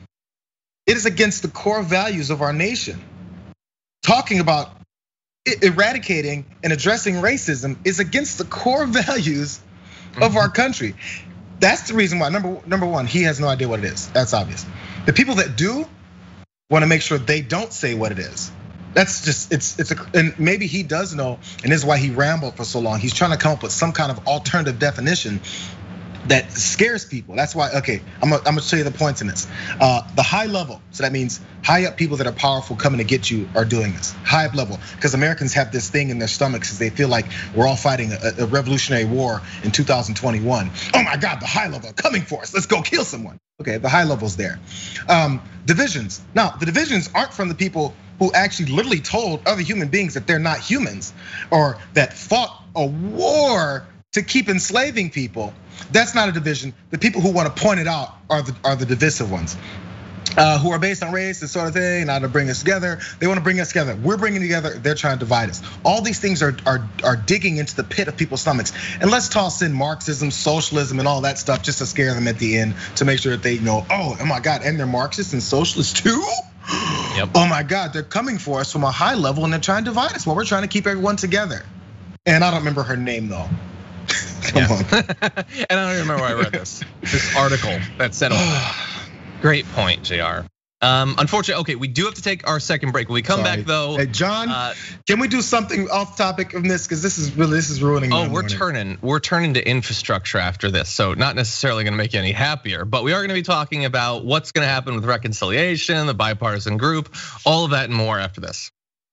It is against the core values of our nation. Talking about eradicating and addressing racism is against the core values of our country. That's the reason why, number one, he has no idea what it is. That's obvious. The people that do want to make sure they don't say what it is. That's just, and maybe he does know, and this is why he rambled for so long. He's trying to come up with some kind of alternative definition that scares people. That's why, okay, I'm gonna show you the points in this. The high level, so that means high up people that are powerful coming to get you are doing this. High up level, because Americans have this thing in their stomachs because they feel like we're all fighting a revolutionary war in 2021. Oh my God, the high level coming for us. Let's go kill someone. Okay, the high level's there. Divisions. Now, the divisions aren't from the people who actually literally told other human beings that they're not humans, or that fought a war to keep enslaving people. That's not a division. The people who want to point it out are the divisive ones, who are based on race, this sort of thing, not to bring us together. They want to bring us together. We're bringing together. They're trying to divide us. All these things are digging into the pit of people's stomachs. And let's toss in Marxism, socialism, and all that stuff just to scare them at the end, to make sure that they know, oh my God, and they're Marxists and socialists too. Yep. Oh my God, they're coming for us from a high level and they're trying to divide us while we're trying to keep everyone together. And I don't remember her name though. Come on. And I don't remember where I read this article that said, great point, JR. Unfortunately, okay, we do have to take our second break. When we come back though, hey John, can we do something off topic of this? Because this is ruining. Oh, we're turning to infrastructure after this, so not necessarily going to make you any happier. But we are going to be talking about what's going to happen with reconciliation, the bipartisan group, all of that and more after this.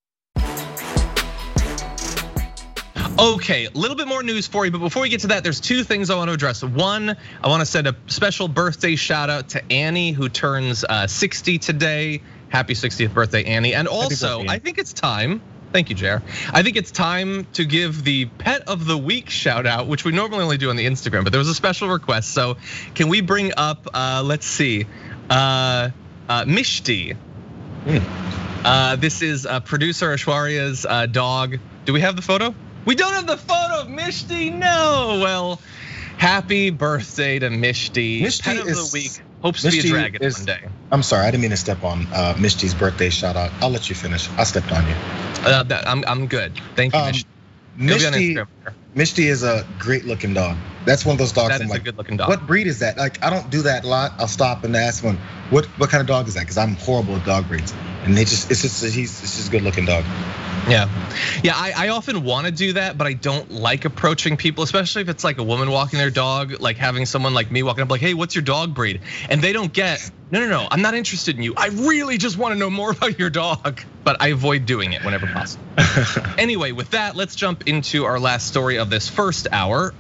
Okay, a little bit more news for you, but before we get to that, there's two things I want to address. One, I want to send a special birthday shout out to Annie, who turns 60 today. Happy 60th birthday, Annie. And also, I think it's time, thank you, JR. I think it's time to give the pet of the week shout out, which we normally only do on the Instagram, but there was a special request. So can we bring up, let's see, Mishti. This is producer Ashwarya's dog. Do we have the photo? We don't have the photo of Mishti, no. Well, happy birthday to Mishti. Pet of the week, hopes to be a dragon one day. I'm sorry, I didn't mean to step on Mishti's birthday shout out. I'll let you finish. I stepped on you. I'm good, thank you, Mishti. Mishti is a great looking dog. That's one of those dogs. That is a good looking dog. What breed is that? Like, I don't do that a lot. I'll stop and ask one, what kind of dog is that? Because I'm horrible at dog breeds. And it's just a good looking dog. Yeah, I often want to do that, but I don't like approaching people, especially if it's like a woman walking their dog, like having someone like me walking up like, hey, what's your dog breed? And they don't get, no, I'm not interested in you. I really just want to know more about your dog, but I avoid doing it whenever possible. Anyway, with that, let's jump into our last story of this first hour.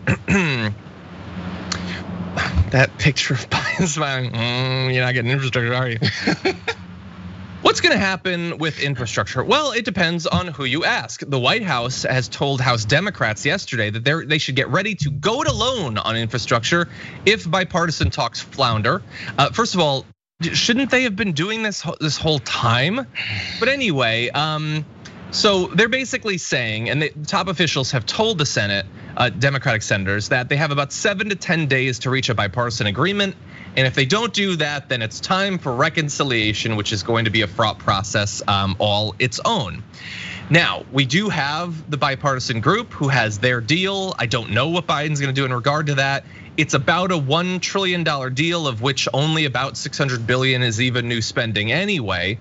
That picture of Biden smiling, you're not getting infrastructure, are you? What's going to happen with infrastructure? Well, it depends on who you ask. The White House has told House Democrats yesterday that they should get ready to go it alone on infrastructure if bipartisan talks flounder. First of all, shouldn't they have been doing this whole time? But anyway, so they're basically saying, and the top officials have told the Senate, Democratic senators, that they have about 7 to 10 days to reach a bipartisan agreement. And if they don't do that, then it's time for reconciliation, which is going to be a fraught process all its own. Now, we do have the bipartisan group who has their deal. I don't know what Biden's gonna do in regard to that. It's about a $1 trillion deal, of which only about 600 billion is even new spending anyway.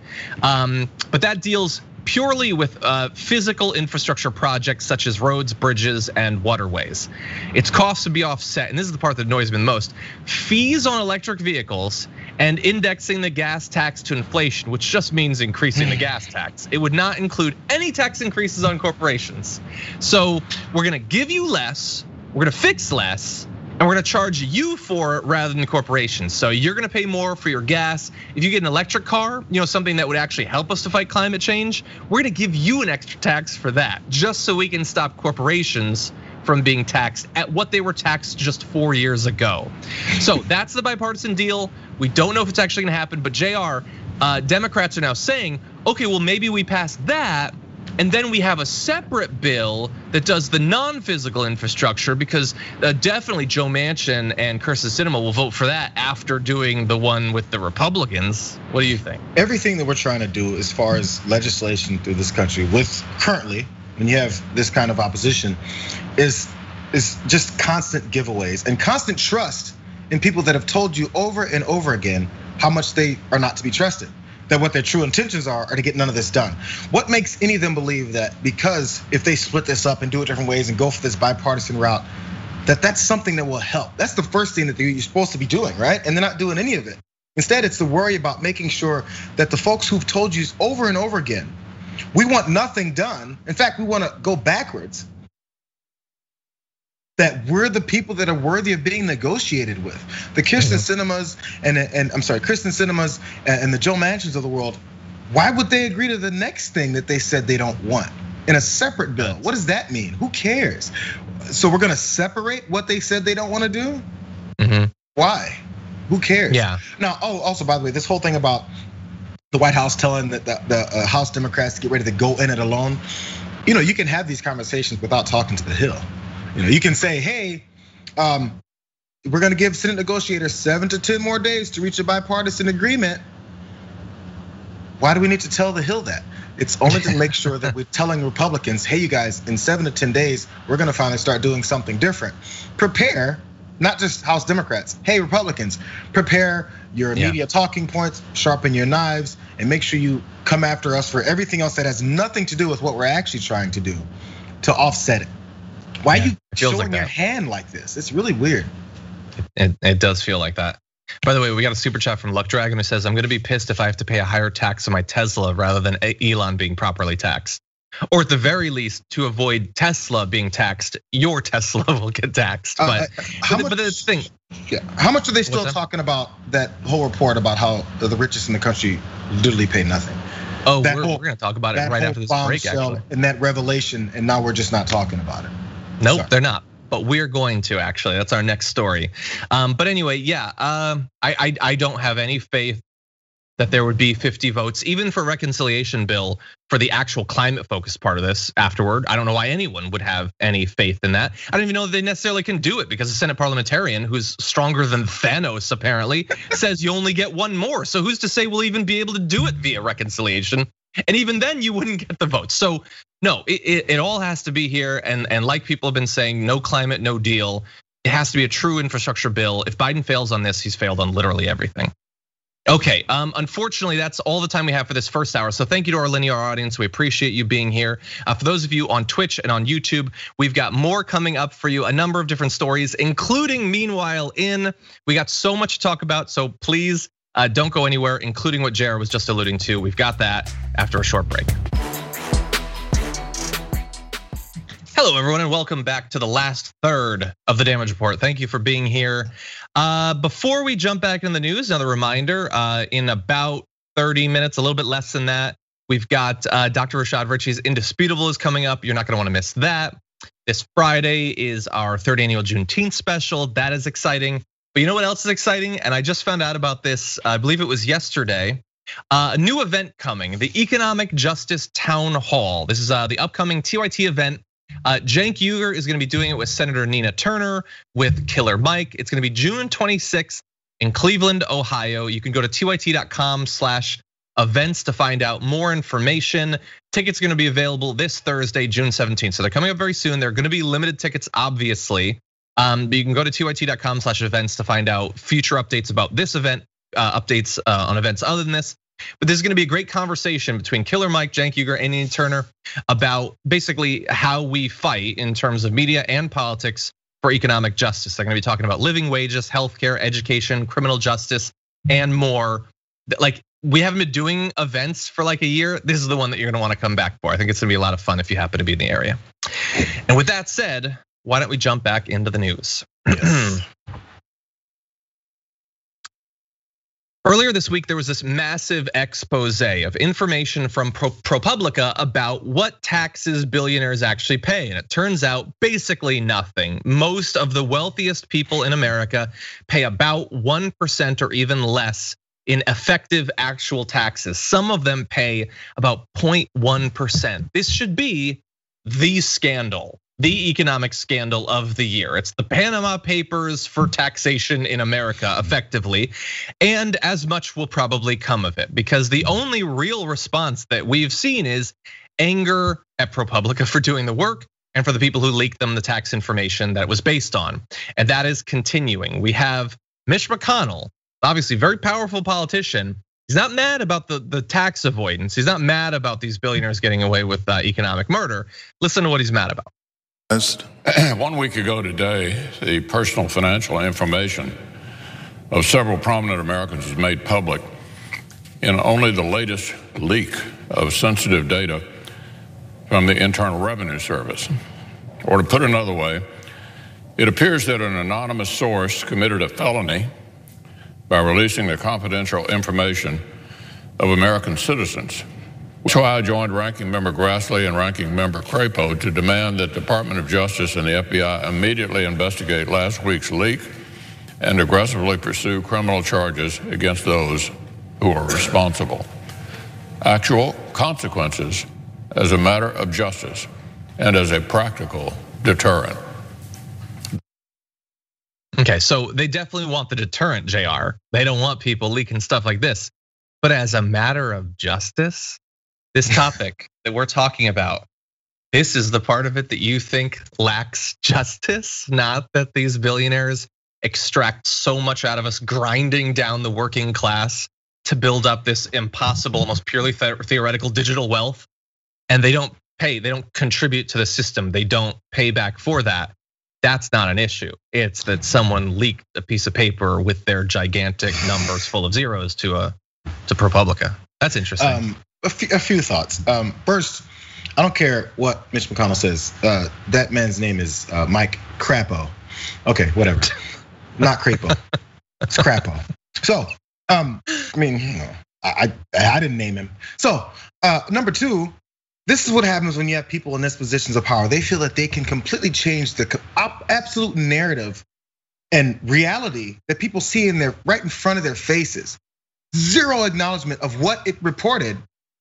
But that deals purely with physical infrastructure projects such as roads, bridges, and waterways. Its costs would be offset, and this is the part that annoys me the most, fees on electric vehicles and indexing the gas tax to inflation, which just means increasing the gas tax. It would not include any tax increases on corporations. So we're gonna give you less, we're gonna fix less, and we're gonna charge you for it rather than corporations. So you're gonna pay more for your gas. If you get an electric car, something that would actually help us to fight climate change, we're gonna give you an extra tax for that, just so we can stop corporations from being taxed at what they were taxed just 4 years ago. So that's the bipartisan deal. We don't know if it's actually gonna happen, but JR, Democrats are now saying, okay, well maybe we pass that, and then we have a separate bill that does the non-physical infrastructure, because definitely Joe Manchin and Kyrsten Sinema will vote for that after doing the one with the Republicans. What do you think? Everything that we're trying to do as far as legislation through this country, with currently, when you have this kind of opposition, is just constant giveaways and constant trust in people that have told you over and over again how much they are not to be trusted. That what their true intentions are to get none of this done. What makes any of them believe that because if they split this up and do it different ways and go for this bipartisan route, that that's something that will help? That's the first thing that you're supposed to be doing, right? And they're not doing any of it. Instead, it's the worry about making sure that the folks who've told you over and over again, we want nothing done. In fact, we want to go backwards. That we're the people that are worthy of being negotiated with. The Kyrsten Sinemas Kyrsten Sinemas and the Joe Manchins of the world, why would they agree to the next thing that they said they don't want in a separate bill? What does that mean? Who cares? So we're gonna separate what they said they don't want to do? Why? Who cares? Yeah. Now, also by the way, this whole thing about the White House telling the House Democrats to get ready to go in it alone, you can have these conversations without talking to the Hill. You can say, hey, we're gonna give Senate negotiators 7 to 10 more days to reach a bipartisan agreement. Why do we need to tell the Hill that? It's only to make sure that we're telling Republicans, hey, you guys, in 7 to 10 days, we're gonna finally start doing something different. Prepare, not just House Democrats. Hey, Republicans, prepare your media talking points, sharpen your knives, and make sure you come after us for everything else that has nothing to do with what we're actually trying to do to offset it. Why are you showing your hand like this? It's really weird. It does feel like that. By the way, we got a super chat from Luck Dragon who says, I'm gonna be pissed if I have to pay a higher tax on my Tesla rather than Elon being properly taxed. Or at the very least, to avoid Tesla being taxed, your Tesla will get taxed. But the thing. Yeah, how much are they still talking about that whole report about how the richest in the country literally pay nothing? Oh, we're gonna talk about it right after this break, actually. And that revelation, and now we're just not talking about it. Nope, they're not. But we're going to, actually. That's our next story. But anyway, yeah, I don't have any faith that there would be 50 votes, even for reconciliation bill, for the actual climate focused part of this afterward. I don't know why anyone would have any faith in that. I don't even know that they necessarily can do it, because the Senate parliamentarian, who's stronger than Thanos apparently, says you only get one more. So who's to say we'll even be able to do it via reconciliation? And even then you wouldn't get the vote. So no, it all has to be here. And like people have been saying, no climate, no deal. It has to be a true infrastructure bill. If Biden fails on this, he's failed on literally everything. Okay, unfortunately, that's all the time we have for this first hour. So thank you to our linear audience. We appreciate you being here. For those of you on Twitch and on YouTube, we've got more coming up for you, a number of different stories, including Meanwhile In. We got so much to talk about, so please don't go anywhere, including what JR was just alluding to. We've got that after a short break. Hello, everyone, and welcome back to the last third of the Damage Report. Thank you for being here. Before we jump back in the news, another reminder, in about 30 minutes, a little bit less than that. We've got Dr. Rashad Ritchie's Indisputable is coming up. You're not gonna wanna miss that. This Friday is our 3rd annual Juneteenth special. That is exciting. But you know what else is exciting? And I just found out about this, I believe it was yesterday. A new event coming, the Economic Justice Town Hall. This is the upcoming TYT event. Cenk Uygur is gonna be doing it with Senator Nina Turner, with Killer Mike. It's gonna be June 26th in Cleveland, Ohio. You can go to tyt.com/events to find out more information. Tickets are gonna be available this Thursday, June 17th. So they're coming up very soon. They're gonna be limited tickets, obviously. But you can go to tyt.com/events to find out future updates about this event, updates on events other than this. But this is gonna be a great conversation between Killer Mike, Cenk Uygur, and Nina Turner about basically how we fight in terms of media and politics for economic justice. They're gonna be talking about living wages, healthcare, education, criminal justice, and more. Like, we haven't been doing events for like a year. This is the one that you're gonna wanna come back for. I think it's gonna be a lot of fun if you happen to be in the area. And with that said, why don't we jump back into the news? Yes. Earlier this week, there was this massive expose of information from ProPublica about what taxes billionaires actually pay. And it turns out basically nothing. Most of the wealthiest people in America pay about 1% or even less in effective actual taxes. Some of them pay about 0.1%. This should be the scandal, the economic scandal of the year. It's the Panama Papers for taxation in America, effectively. And as much will probably come of it, because the only real response that we've seen is anger at ProPublica for doing the work and for the people who leaked them the tax information that it was based on. And that is continuing. We have Mitch McConnell, obviously very powerful politician. He's not mad about the tax avoidance. He's not mad about these billionaires getting away with economic murder. Listen to what he's mad about. 1 week ago today, the personal financial information of several prominent Americans was made public in only the latest leak of sensitive data from the Internal Revenue Service. Or to put another way, it appears that an anonymous source committed a felony by releasing the confidential information of American citizens. So I joined Ranking Member Grassley and Ranking Member Crapo to demand that the Department of Justice and the FBI immediately investigate last week's leak and aggressively pursue criminal charges against those who are responsible. Actual consequences as a matter of justice and as a practical deterrent. Okay, so they definitely want the deterrent, JR. They don't want people leaking stuff like this. But as a matter of justice, this topic that we're talking about, this is the part of it that you think lacks justice, not that these billionaires extract so much out of us, grinding down the working class to build up this impossible, almost purely theoretical digital wealth. And they don't pay, they don't contribute to the system. They don't pay back for that. That's not an issue. It's that someone leaked a piece of paper with their gigantic numbers full of zeros to ProPublica. That's interesting. A few thoughts. First, I don't care what Mitch McConnell says. That man's name is Mike Crapo. Okay, whatever. Not Crapo. It's Crapo. So, I mean, you know, I didn't name him. So, number two, this is what happens when you have people in these positions of power. They feel that they can completely change the absolute narrative and reality that people see right in front of their faces. Zero acknowledgement of what it reported.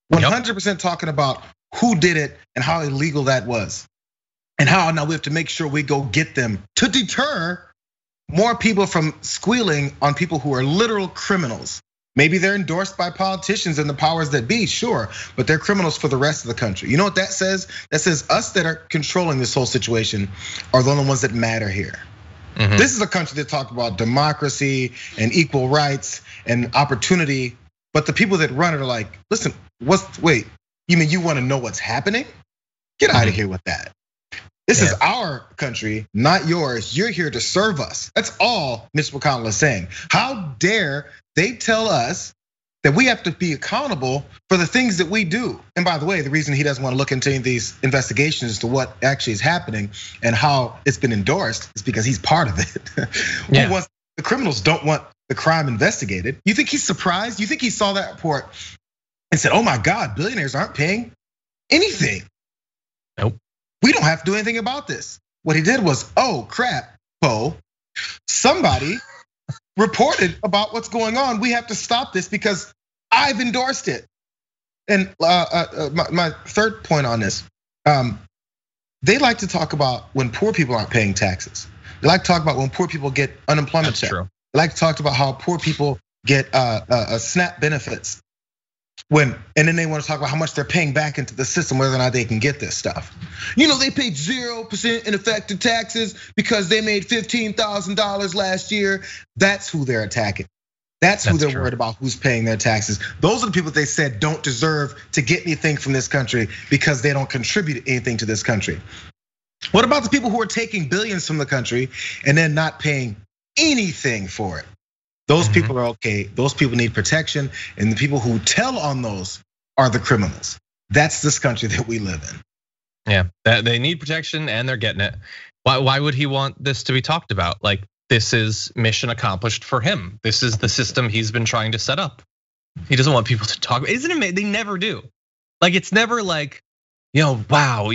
100% talking about who did it and how illegal that was. And how now we have to make sure we go get them to deter more people from squealing on people who are literal criminals. Maybe they're endorsed by politicians and the powers that be, sure, but they're criminals for the rest of the country. You know what that says? That says us that are controlling this whole situation are the only ones that matter here. Mm-hmm. This is a country that talked about democracy and equal rights and opportunity, but the people that run it are like, listen, wait, you mean you wanna know what's happening? Get out of here with that. This is our country, not yours. You're here to serve us. That's all Mitch McConnell is saying. How dare they tell us that we have to be accountable for the things that we do? And by the way, the reason he doesn't want to look into these investigations as to what actually is happening and how it's been endorsed is because he's part of it. The criminals don't want the crime investigated. You think he's surprised? You think he saw that report and said, oh my God, billionaires aren't paying anything? Nope. We don't have to do anything about this. What he did was, oh crap, Poe, somebody reported about what's going on. We have to stop this because I've endorsed it. And my third point on this, they like to talk about when poor people aren't paying taxes. They like to talk about when poor people get unemployment check. They like to talk about how poor people get SNAP benefits. And then they want to talk about how much they're paying back into the system, whether or not they can get this stuff. They paid 0% in effective taxes because they made $15,000 last year. That's who they're attacking. That's who they're worried about, who's paying their taxes. Those are the people they said don't deserve to get anything from this country because they don't contribute anything to this country. What about the people who are taking billions from the country and then not paying anything for it? Those people are okay. Those people need protection, and the people who tell on those are the criminals. That's this country that we live in. Yeah, they need protection and they're getting it. Why would he want this to be talked about? Like, this is mission accomplished for him. This is the system he's been trying to set up. He doesn't want people to talk. Isn't it amazing? They never do. Like, it's never like, wow,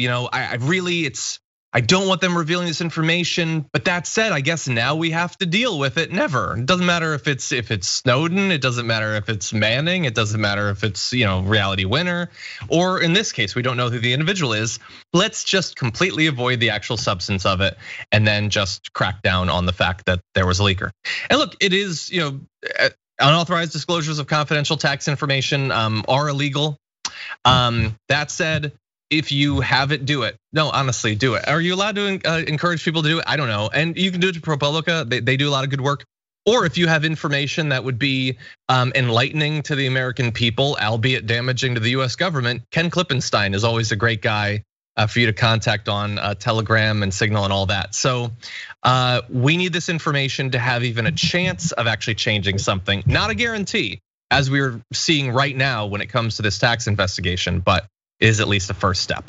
I don't want them revealing this information. But that said, I guess now we have to deal with it. Never. It doesn't matter if it's Snowden. It doesn't matter if it's Manning. It doesn't matter if it's Reality Winner, or in this case, we don't know who the individual is. Let's just completely avoid the actual substance of it, and then just crack down on the fact that there was a leaker. And look, it is unauthorized disclosures of confidential tax information are illegal. That said, if you have it, do it. No, honestly, do it. Are you allowed to encourage people to do it? I don't know. And you can do it to ProPublica. They do a lot of good work. Or if you have information that would be enlightening to the American people, albeit damaging to the US government, Ken Klippenstein is always a great guy for you to contact on Telegram and Signal and all that. So we need this information to have even a chance of actually changing something. Not a guarantee, as we're seeing right now when it comes to this tax investigation, but is at least a first step.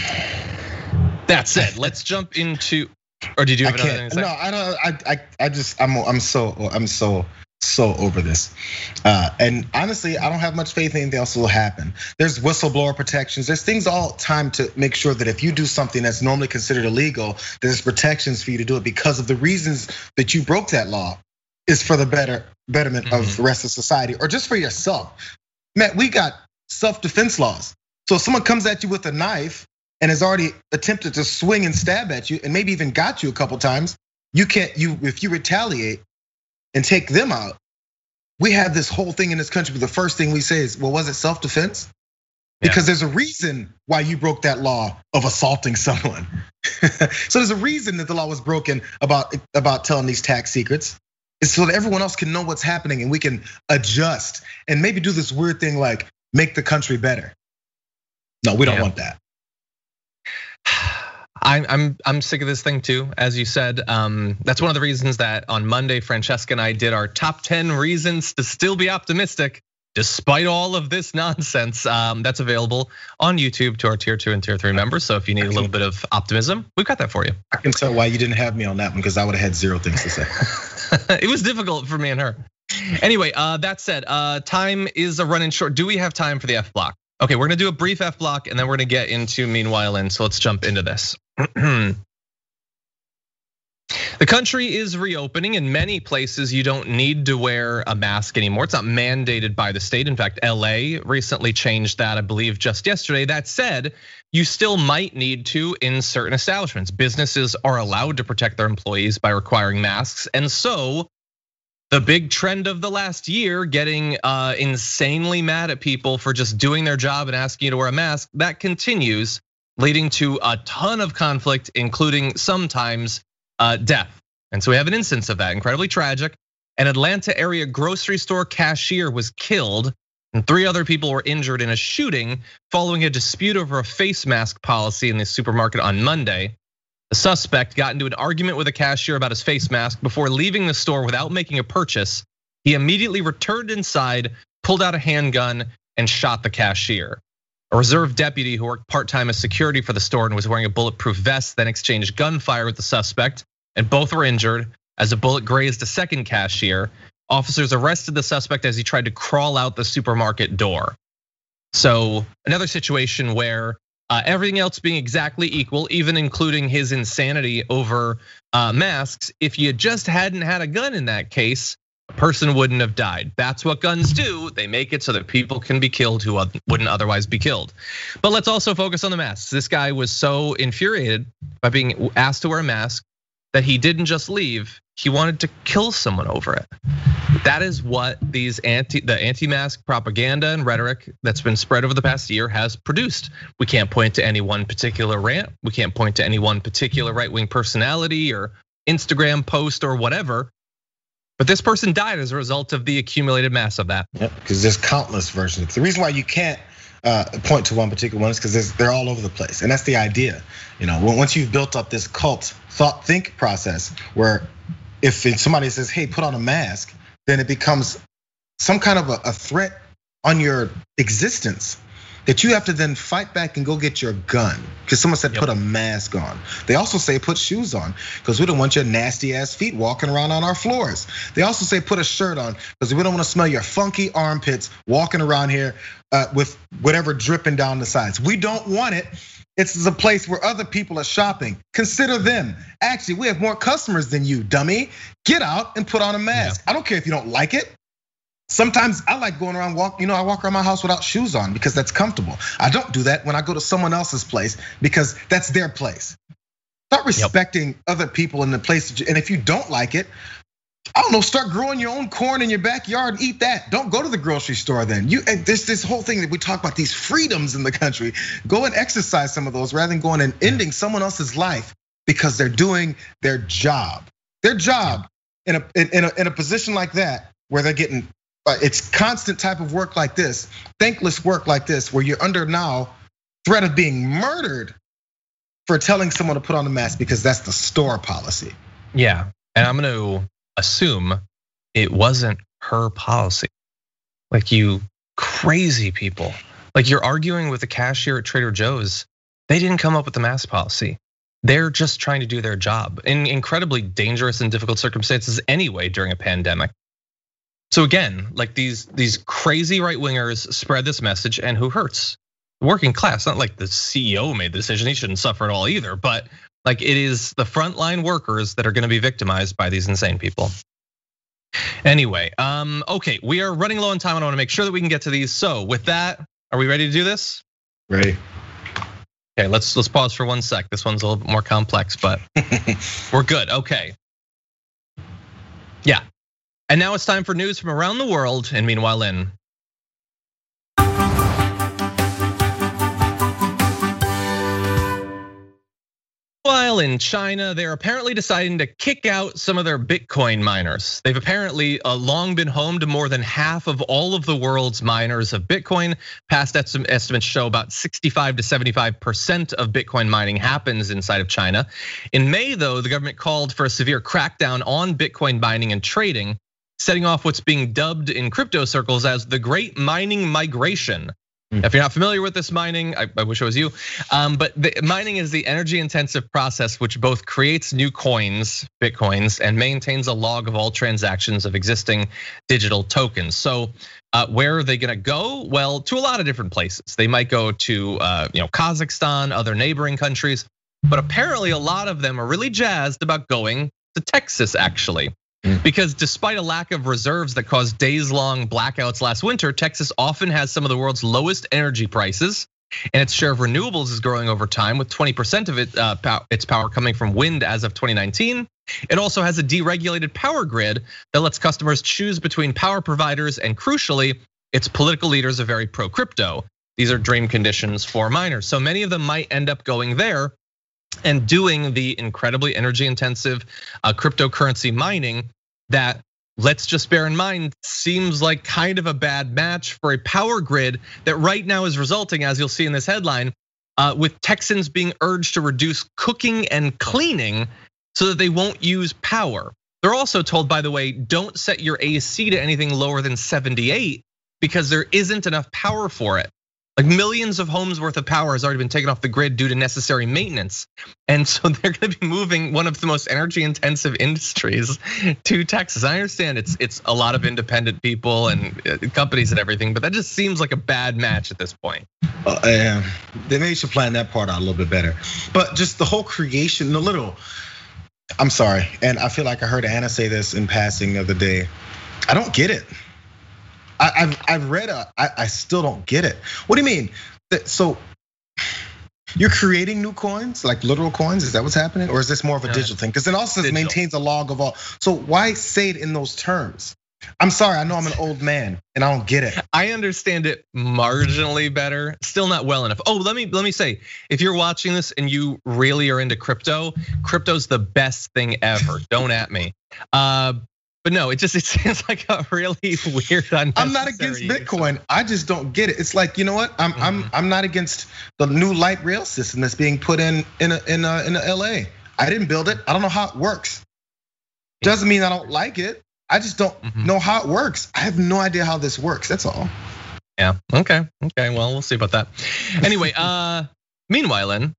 That said, let's jump into. Or did you have another thing to say? No, I don't. I'm so over this. And honestly, I don't have much faith in anything else will happen. There's whistleblower protections. There's things all the time to make sure that if you do something that's normally considered illegal, there's protections for you to do it because of the reasons that you broke that law is for the betterment of the rest of society or just for yourself. Man, we got self-defense laws. So if someone comes at you with a knife and has already attempted to swing and stab at you and maybe even got you a couple times, if you retaliate and take them out, we have this whole thing in this country where the first thing we say is, well, was it self-defense? Because there's a reason why you broke that law of assaulting someone. So there's a reason that the law was broken about telling these tax secrets. It's so that everyone else can know what's happening and we can adjust and maybe do this weird thing like make the country better. No, we don't want that. I'm sick of this thing too, as you said. That's one of the reasons that on Monday, Francesca and I did our top 10 reasons to still be optimistic despite all of this nonsense. That's available on YouTube to our tier 2 and tier 3 members. So if you need a little bit of optimism, we've got that for you. I can tell why you didn't have me on that one because I would have had zero things to say. It was difficult for me and her. Anyway, that said, time is running short. Do we have time for the F block? Okay, we're gonna do a brief F block and then we're gonna get into Meanwhile In, so let's jump into this. The country is reopening. In many places, you don't need to wear a mask anymore. It's not mandated by the state. In fact, LA recently changed that, I believe, just yesterday. That said, you still might need to in certain establishments. Businesses are allowed to protect their employees by requiring masks, and so the big trend of the last year, getting insanely mad at people for just doing their job and asking you to wear a mask, that continues, leading to a ton of conflict, including sometimes death. And so we have an instance of that, incredibly tragic. An Atlanta area grocery store cashier was killed and 3 other people were injured in a shooting following a dispute over a face mask policy in the supermarket on Monday. The suspect got into an argument with a cashier about his face mask before leaving the store without making a purchase. He immediately returned inside, pulled out a handgun, and shot the cashier. A reserve deputy who worked part-time as security for the store and was wearing a bulletproof vest then exchanged gunfire with the suspect, and both were injured as a bullet grazed a second cashier. Officers arrested the suspect as he tried to crawl out the supermarket door. So another situation where everything else being exactly equal, even including his insanity over masks, if you just hadn't had a gun in that case, a person wouldn't have died. That's what guns do. They make it so that people can be killed who wouldn't otherwise be killed. But let's also focus on the masks. This guy was so infuriated by being asked to wear a mask that he didn't just leave, he wanted to kill someone over it. That is what the anti-mask propaganda and rhetoric that's been spread over the past year has produced. We can't point to any one particular rant. We can't point to any one particular right-wing personality or Instagram post or whatever. But this person died as a result of the accumulated mass of that. Yep, because there's countless versions. The reason why you can't point to one particular one is because they're all over the place, and that's the idea. Once you've built up this cult think process, where if somebody says, "Hey, put on a mask," then it becomes some kind of a threat on your existence that you have to then fight back and go get your gun because someone said put a mask on. They also say put shoes on because we don't want your nasty ass feet walking around on our floors. They also say put a shirt on because we don't want to smell your funky armpits walking around here with whatever dripping down the sides. We don't want it. It's a place where other people are shopping. Consider them. Actually, we have more customers than you, dummy. Get out and put on a mask. I don't care if you don't like it. Sometimes I like going around I walk around my house without shoes on because that's comfortable. I don't do that when I go to someone else's place because that's their place. Start respecting other people in the place. And if you don't like it, I don't know, start growing your own corn in your backyard and eat that. Don't go to the grocery store then. There's this whole thing that we talk about, these freedoms in the country. Go and exercise some of those rather than going and ending someone else's life because they're doing their job. Their job in a position like that where they're getting it's constant type of work like this, thankless work like this, where you're under now threat of being murdered for telling someone to put on a mask because that's the store policy. Yeah, and I'm gonna assume it wasn't her policy. Like, you crazy people. Like, you're arguing with the cashier at Trader Joe's. They didn't come up with the mask policy. They're just trying to do their job in incredibly dangerous and difficult circumstances anyway during a pandemic. So again, like these crazy right wingers spread this message, and who hurts? The working class. Not like the CEO made the decision; he shouldn't suffer at all either. But like, it is the frontline workers that are going to be victimized by these insane people. Anyway, okay, we are running low on time. I want to make sure that we can get to these. So with that, are we ready to do this? Ready. Okay, let's pause for 1 sec. This one's a little bit more complex, but we're good. Okay. Yeah. And now it's time for news from around the world. And meanwhile, in China, they're apparently deciding to kick out some of their Bitcoin miners. They've apparently long been home to more than half of all of the world's miners of Bitcoin. Past estimates show about 65 to 75% of Bitcoin mining happens inside of China. In May, though, the government called for a severe crackdown on Bitcoin mining and trading, setting off what's being dubbed in crypto circles as the Great Mining Migration. If you're not familiar with this mining, I wish it was you. But mining is the energy-intensive process which both creates new coins, Bitcoins, and maintains a log of all transactions of existing digital tokens. So where are they gonna go? Well, to a lot of different places. They might go to Kazakhstan, other neighboring countries, but apparently a lot of them are really jazzed about going to Texas, actually. Because despite a lack of reserves that caused days-long blackouts last winter, Texas often has some of the world's lowest energy prices, and its share of renewables is growing over time, with 20% of its power coming from wind as of 2019. It also has a deregulated power grid that lets customers choose between power providers, and crucially, its political leaders are very pro-crypto. These are dream conditions for miners. So many of them might end up going there and doing the incredibly energy-intensive cryptocurrency mining that, let's just bear in mind, seems like kind of a bad match for a power grid that right now is resulting, as you'll see in this headline, with Texans being urged to reduce cooking and cleaning so that they won't use power. They're also told, by the way, don't set your AC to anything lower than 78 because there isn't enough power for it. Like millions of homes worth of power has already been taken off the grid due to necessary maintenance. And so they're gonna be moving one of the most energy intensive industries to Texas. I understand it's a lot of independent people and companies and everything, but that just seems like a bad match at this point. They maybe should plan that part out a little bit better. But just the whole creation, I'm sorry, and I feel like I heard Anna say this in passing the other day. I don't get it. I've read I still don't get it. What do you mean? So you're creating new coins, like literal coins? Is that what's happening? Or is this more of a digital thing? Because it also says maintains a log of all. So why say it in those terms? I'm sorry, I know I'm an old man and I don't get it. I understand it marginally better, still not well enough. Oh, let me say, if you're watching this and you really are into crypto's the best thing ever. Don't at me. But no, it seems like a really weird. I'm not against Bitcoin. I just don't get it. It's like, you know what? I'm not against the new light rail system that's being put in LA. I didn't build it. I don't know how it works. Doesn't mean I don't like it. I just don't know how it works. I have no idea how this works. That's all. Yeah. Okay. Well, we'll see about that. Anyway, meanwhile, in.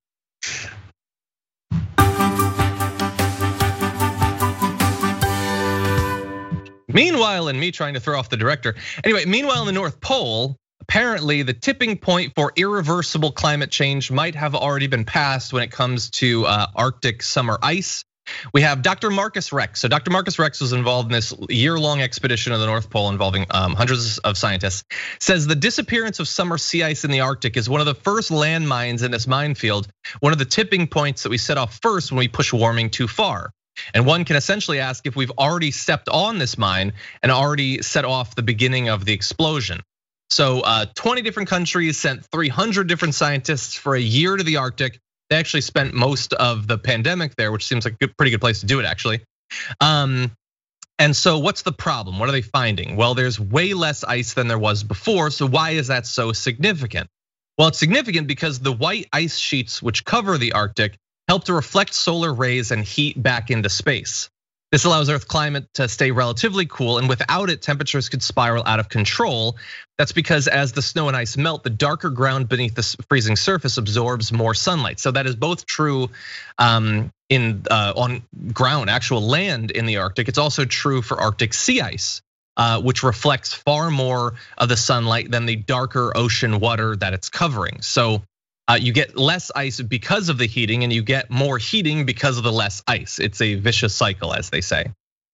Meanwhile, and me trying to throw off the director. Anyway, meanwhile in the North Pole, apparently the tipping point for irreversible climate change might have already been passed when it comes to Arctic summer ice. We have Dr. Marcus Rex. So Dr. Marcus Rex was involved in this year-long expedition to the North Pole involving hundreds of scientists. Says the disappearance of summer sea ice in the Arctic is one of the first landmines in this minefield, one of the tipping points that we set off first when we push warming too far. And one can essentially ask if we've already stepped on this mine and already set off the beginning of the explosion. So 20 different countries sent 300 different scientists for a year to the Arctic. They actually spent most of the pandemic there, which seems like a pretty good place to do it, actually. And so what's the problem? What are they finding? Well, there's way less ice than there was before. So why is that so significant? Well, it's significant because the white ice sheets which cover the Arctic help to reflect solar rays and heat back into space. This allows Earth climate to stay relatively cool, and without it, temperatures could spiral out of control. That's because as the snow and ice melt, the darker ground beneath the freezing surface absorbs more sunlight. So that is both true on ground, actual land in the Arctic. It's also true for Arctic sea ice, which reflects far more of the sunlight than the darker ocean water that it's covering. So you get less ice because of the heating, and you get more heating because of the less ice. It's a vicious cycle, as they say.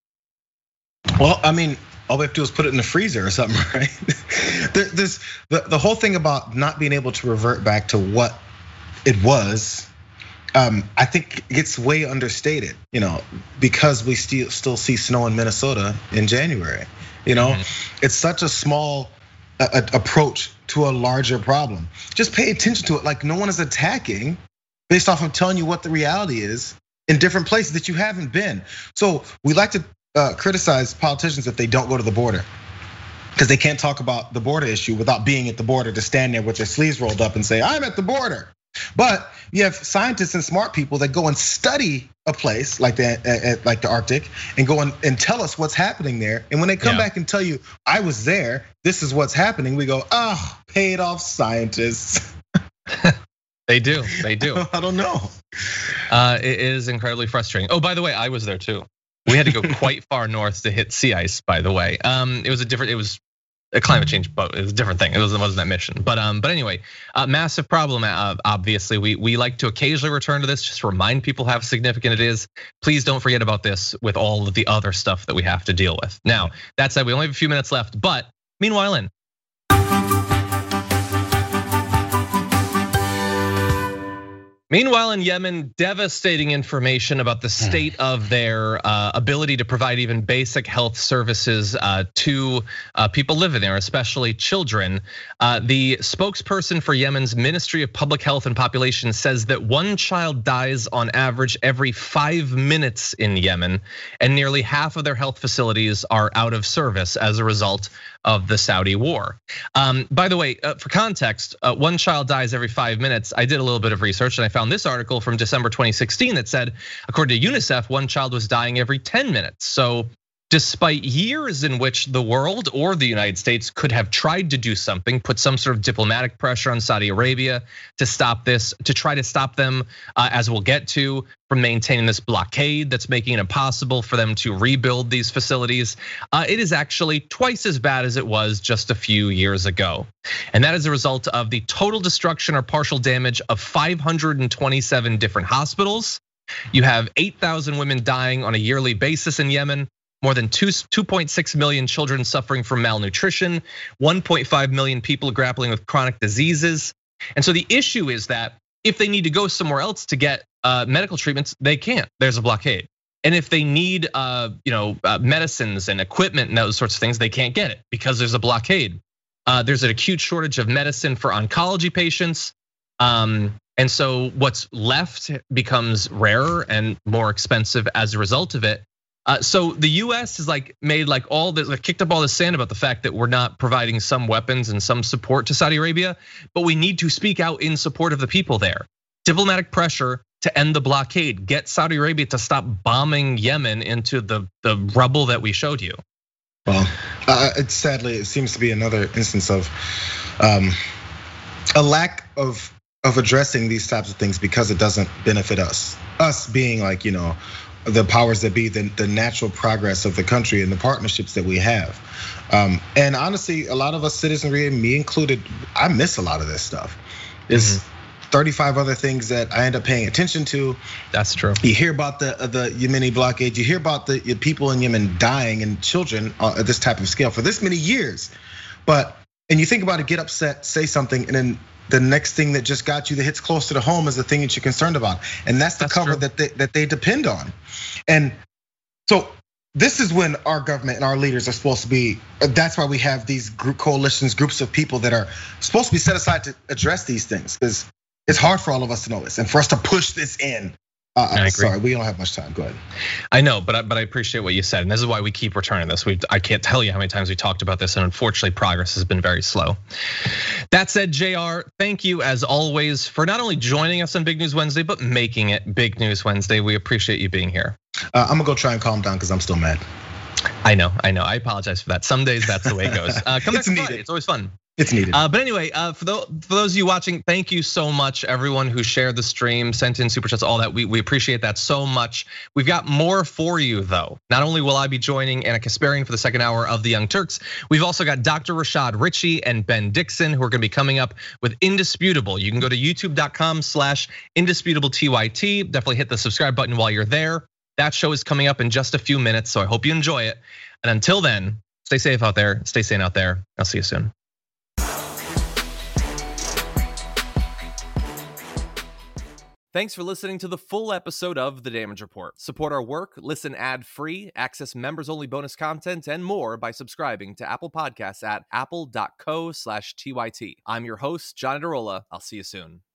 Well, I mean, all we have to do is put it in the freezer or something, right? The whole thing about not being able to revert back to what it was, I think it gets way understated, because we still see snow in Minnesota in January. It's such a small approach to a larger problem. Just pay attention to it. Like no one is attacking based off of telling you what the reality is in different places that you haven't been. So we like to criticize politicians if they don't go to the border, because they can't talk about the border issue without being at the border, to stand there with their sleeves rolled up and say, I'm at the border. But you have scientists and smart people that go and study a place like the Arctic and go and tell us what's happening there. And when they come back and tell you, I was there, this is what's happening, we go, paid off scientists. They do. I don't know. It is incredibly frustrating. Oh, by the way, I was there too. We had to go quite far north to hit sea ice, by the way. It was a climate change, but it was a different thing. It wasn't that mission. But anyway, massive problem. Obviously, we like to occasionally return to this just to remind people how significant it is. Please don't forget about this with all of the other stuff that we have to deal with. Now, that said, we only have a few minutes left, but meanwhile in. Meanwhile, in Yemen, devastating information about the state of their ability to provide even basic health services to people living there, especially children. The spokesperson for Yemen's Ministry of Public Health and Population says that one child dies on average every 5 minutes in Yemen, and nearly half of their health facilities are out of service as a result of the Saudi war. By the way, for context, one child dies every 5 minutes. I did a little bit of research and I found this article from December 2016 that said, according to UNICEF, one child was dying every 10 minutes. So Despite years in which the world or the United States could have tried to do something, put some sort of diplomatic pressure on Saudi Arabia to stop this, to try to stop them, as we'll get to, from maintaining this blockade that's making it impossible for them to rebuild these facilities. It is actually twice as bad as it was just a few years ago. And that is a result of the total destruction or partial damage of 527 different hospitals. You have 8,000 women dying on a yearly basis in Yemen. More than 2.6 million children suffering from malnutrition, 1.5 million people grappling with chronic diseases. And so the issue is that if they need to go somewhere else to get medical treatments, they can't. There's a blockade. And if they need medicines and equipment and those sorts of things, they can't get it because there's a blockade. There's an acute shortage of medicine for oncology patients. And so what's left becomes rarer and more expensive as a result of it. So the US has made all this, kicked up all this sand about the fact that we're not providing some weapons and some support to Saudi Arabia, but we need to speak out in support of the people there. Diplomatic pressure to end the blockade, get Saudi Arabia to stop bombing Yemen into the rubble that we showed you. Well, sadly, it seems to be another instance of a lack of addressing these types of things because it doesn't benefit us. Us being the powers that be, the natural progress of the country and the partnerships that we have. And honestly, a lot of us citizenry, me included, I miss a lot of this stuff. There's 35 other things that I end up paying attention to. That's true. You hear about the Yemeni blockade. You hear about the people in Yemen dying and children at this type of scale for this many years. And you think about it, get upset, say something, and then the next thing that just got you that hits close to the home is the thing that you're concerned about. And that's the cover that they depend on. And so this is when our government and our leaders are supposed to be, that's why we have these coalitions, groups of people that are supposed to be set aside to address these things. Because it's hard for all of us to know this and for us to push this in. Sorry, we don't have much time. Go ahead. I know, but I appreciate what you said, and this is why we keep returning this. I can't tell you how many times we talked about this, and unfortunately, progress has been very slow. That said, JR, thank you as always for not only joining us on Big News Wednesday, but making it Big News Wednesday. We appreciate you being here. I'm gonna go try and calm down because I'm still mad. I know. I apologize for that. Some days that's the way it goes. Come back on Friday. It's always fun. It's needed. But anyway, for those of you watching, thank you so much, everyone who shared the stream, sent in super chats, all that. We appreciate that so much. We've got more for you though. Not only will I be joining Anna Kasparian for the second hour of the Young Turks, we've also got Dr. Rashad Ritchie and Ben Dixon who are gonna be coming up with Indisputable. You can go to youtube.com/indisputable_TYT. Definitely hit the subscribe button while you're there. That show is coming up in just a few minutes, so I hope you enjoy it. And until then, stay safe out there, stay sane out there. I'll see you soon. Thanks for listening to the full episode of The Damage Report. Support our work, listen ad-free, access members-only bonus content, and more by subscribing to Apple Podcasts at apple.co/TYT. I'm your host, John Adarola. I'll see you soon.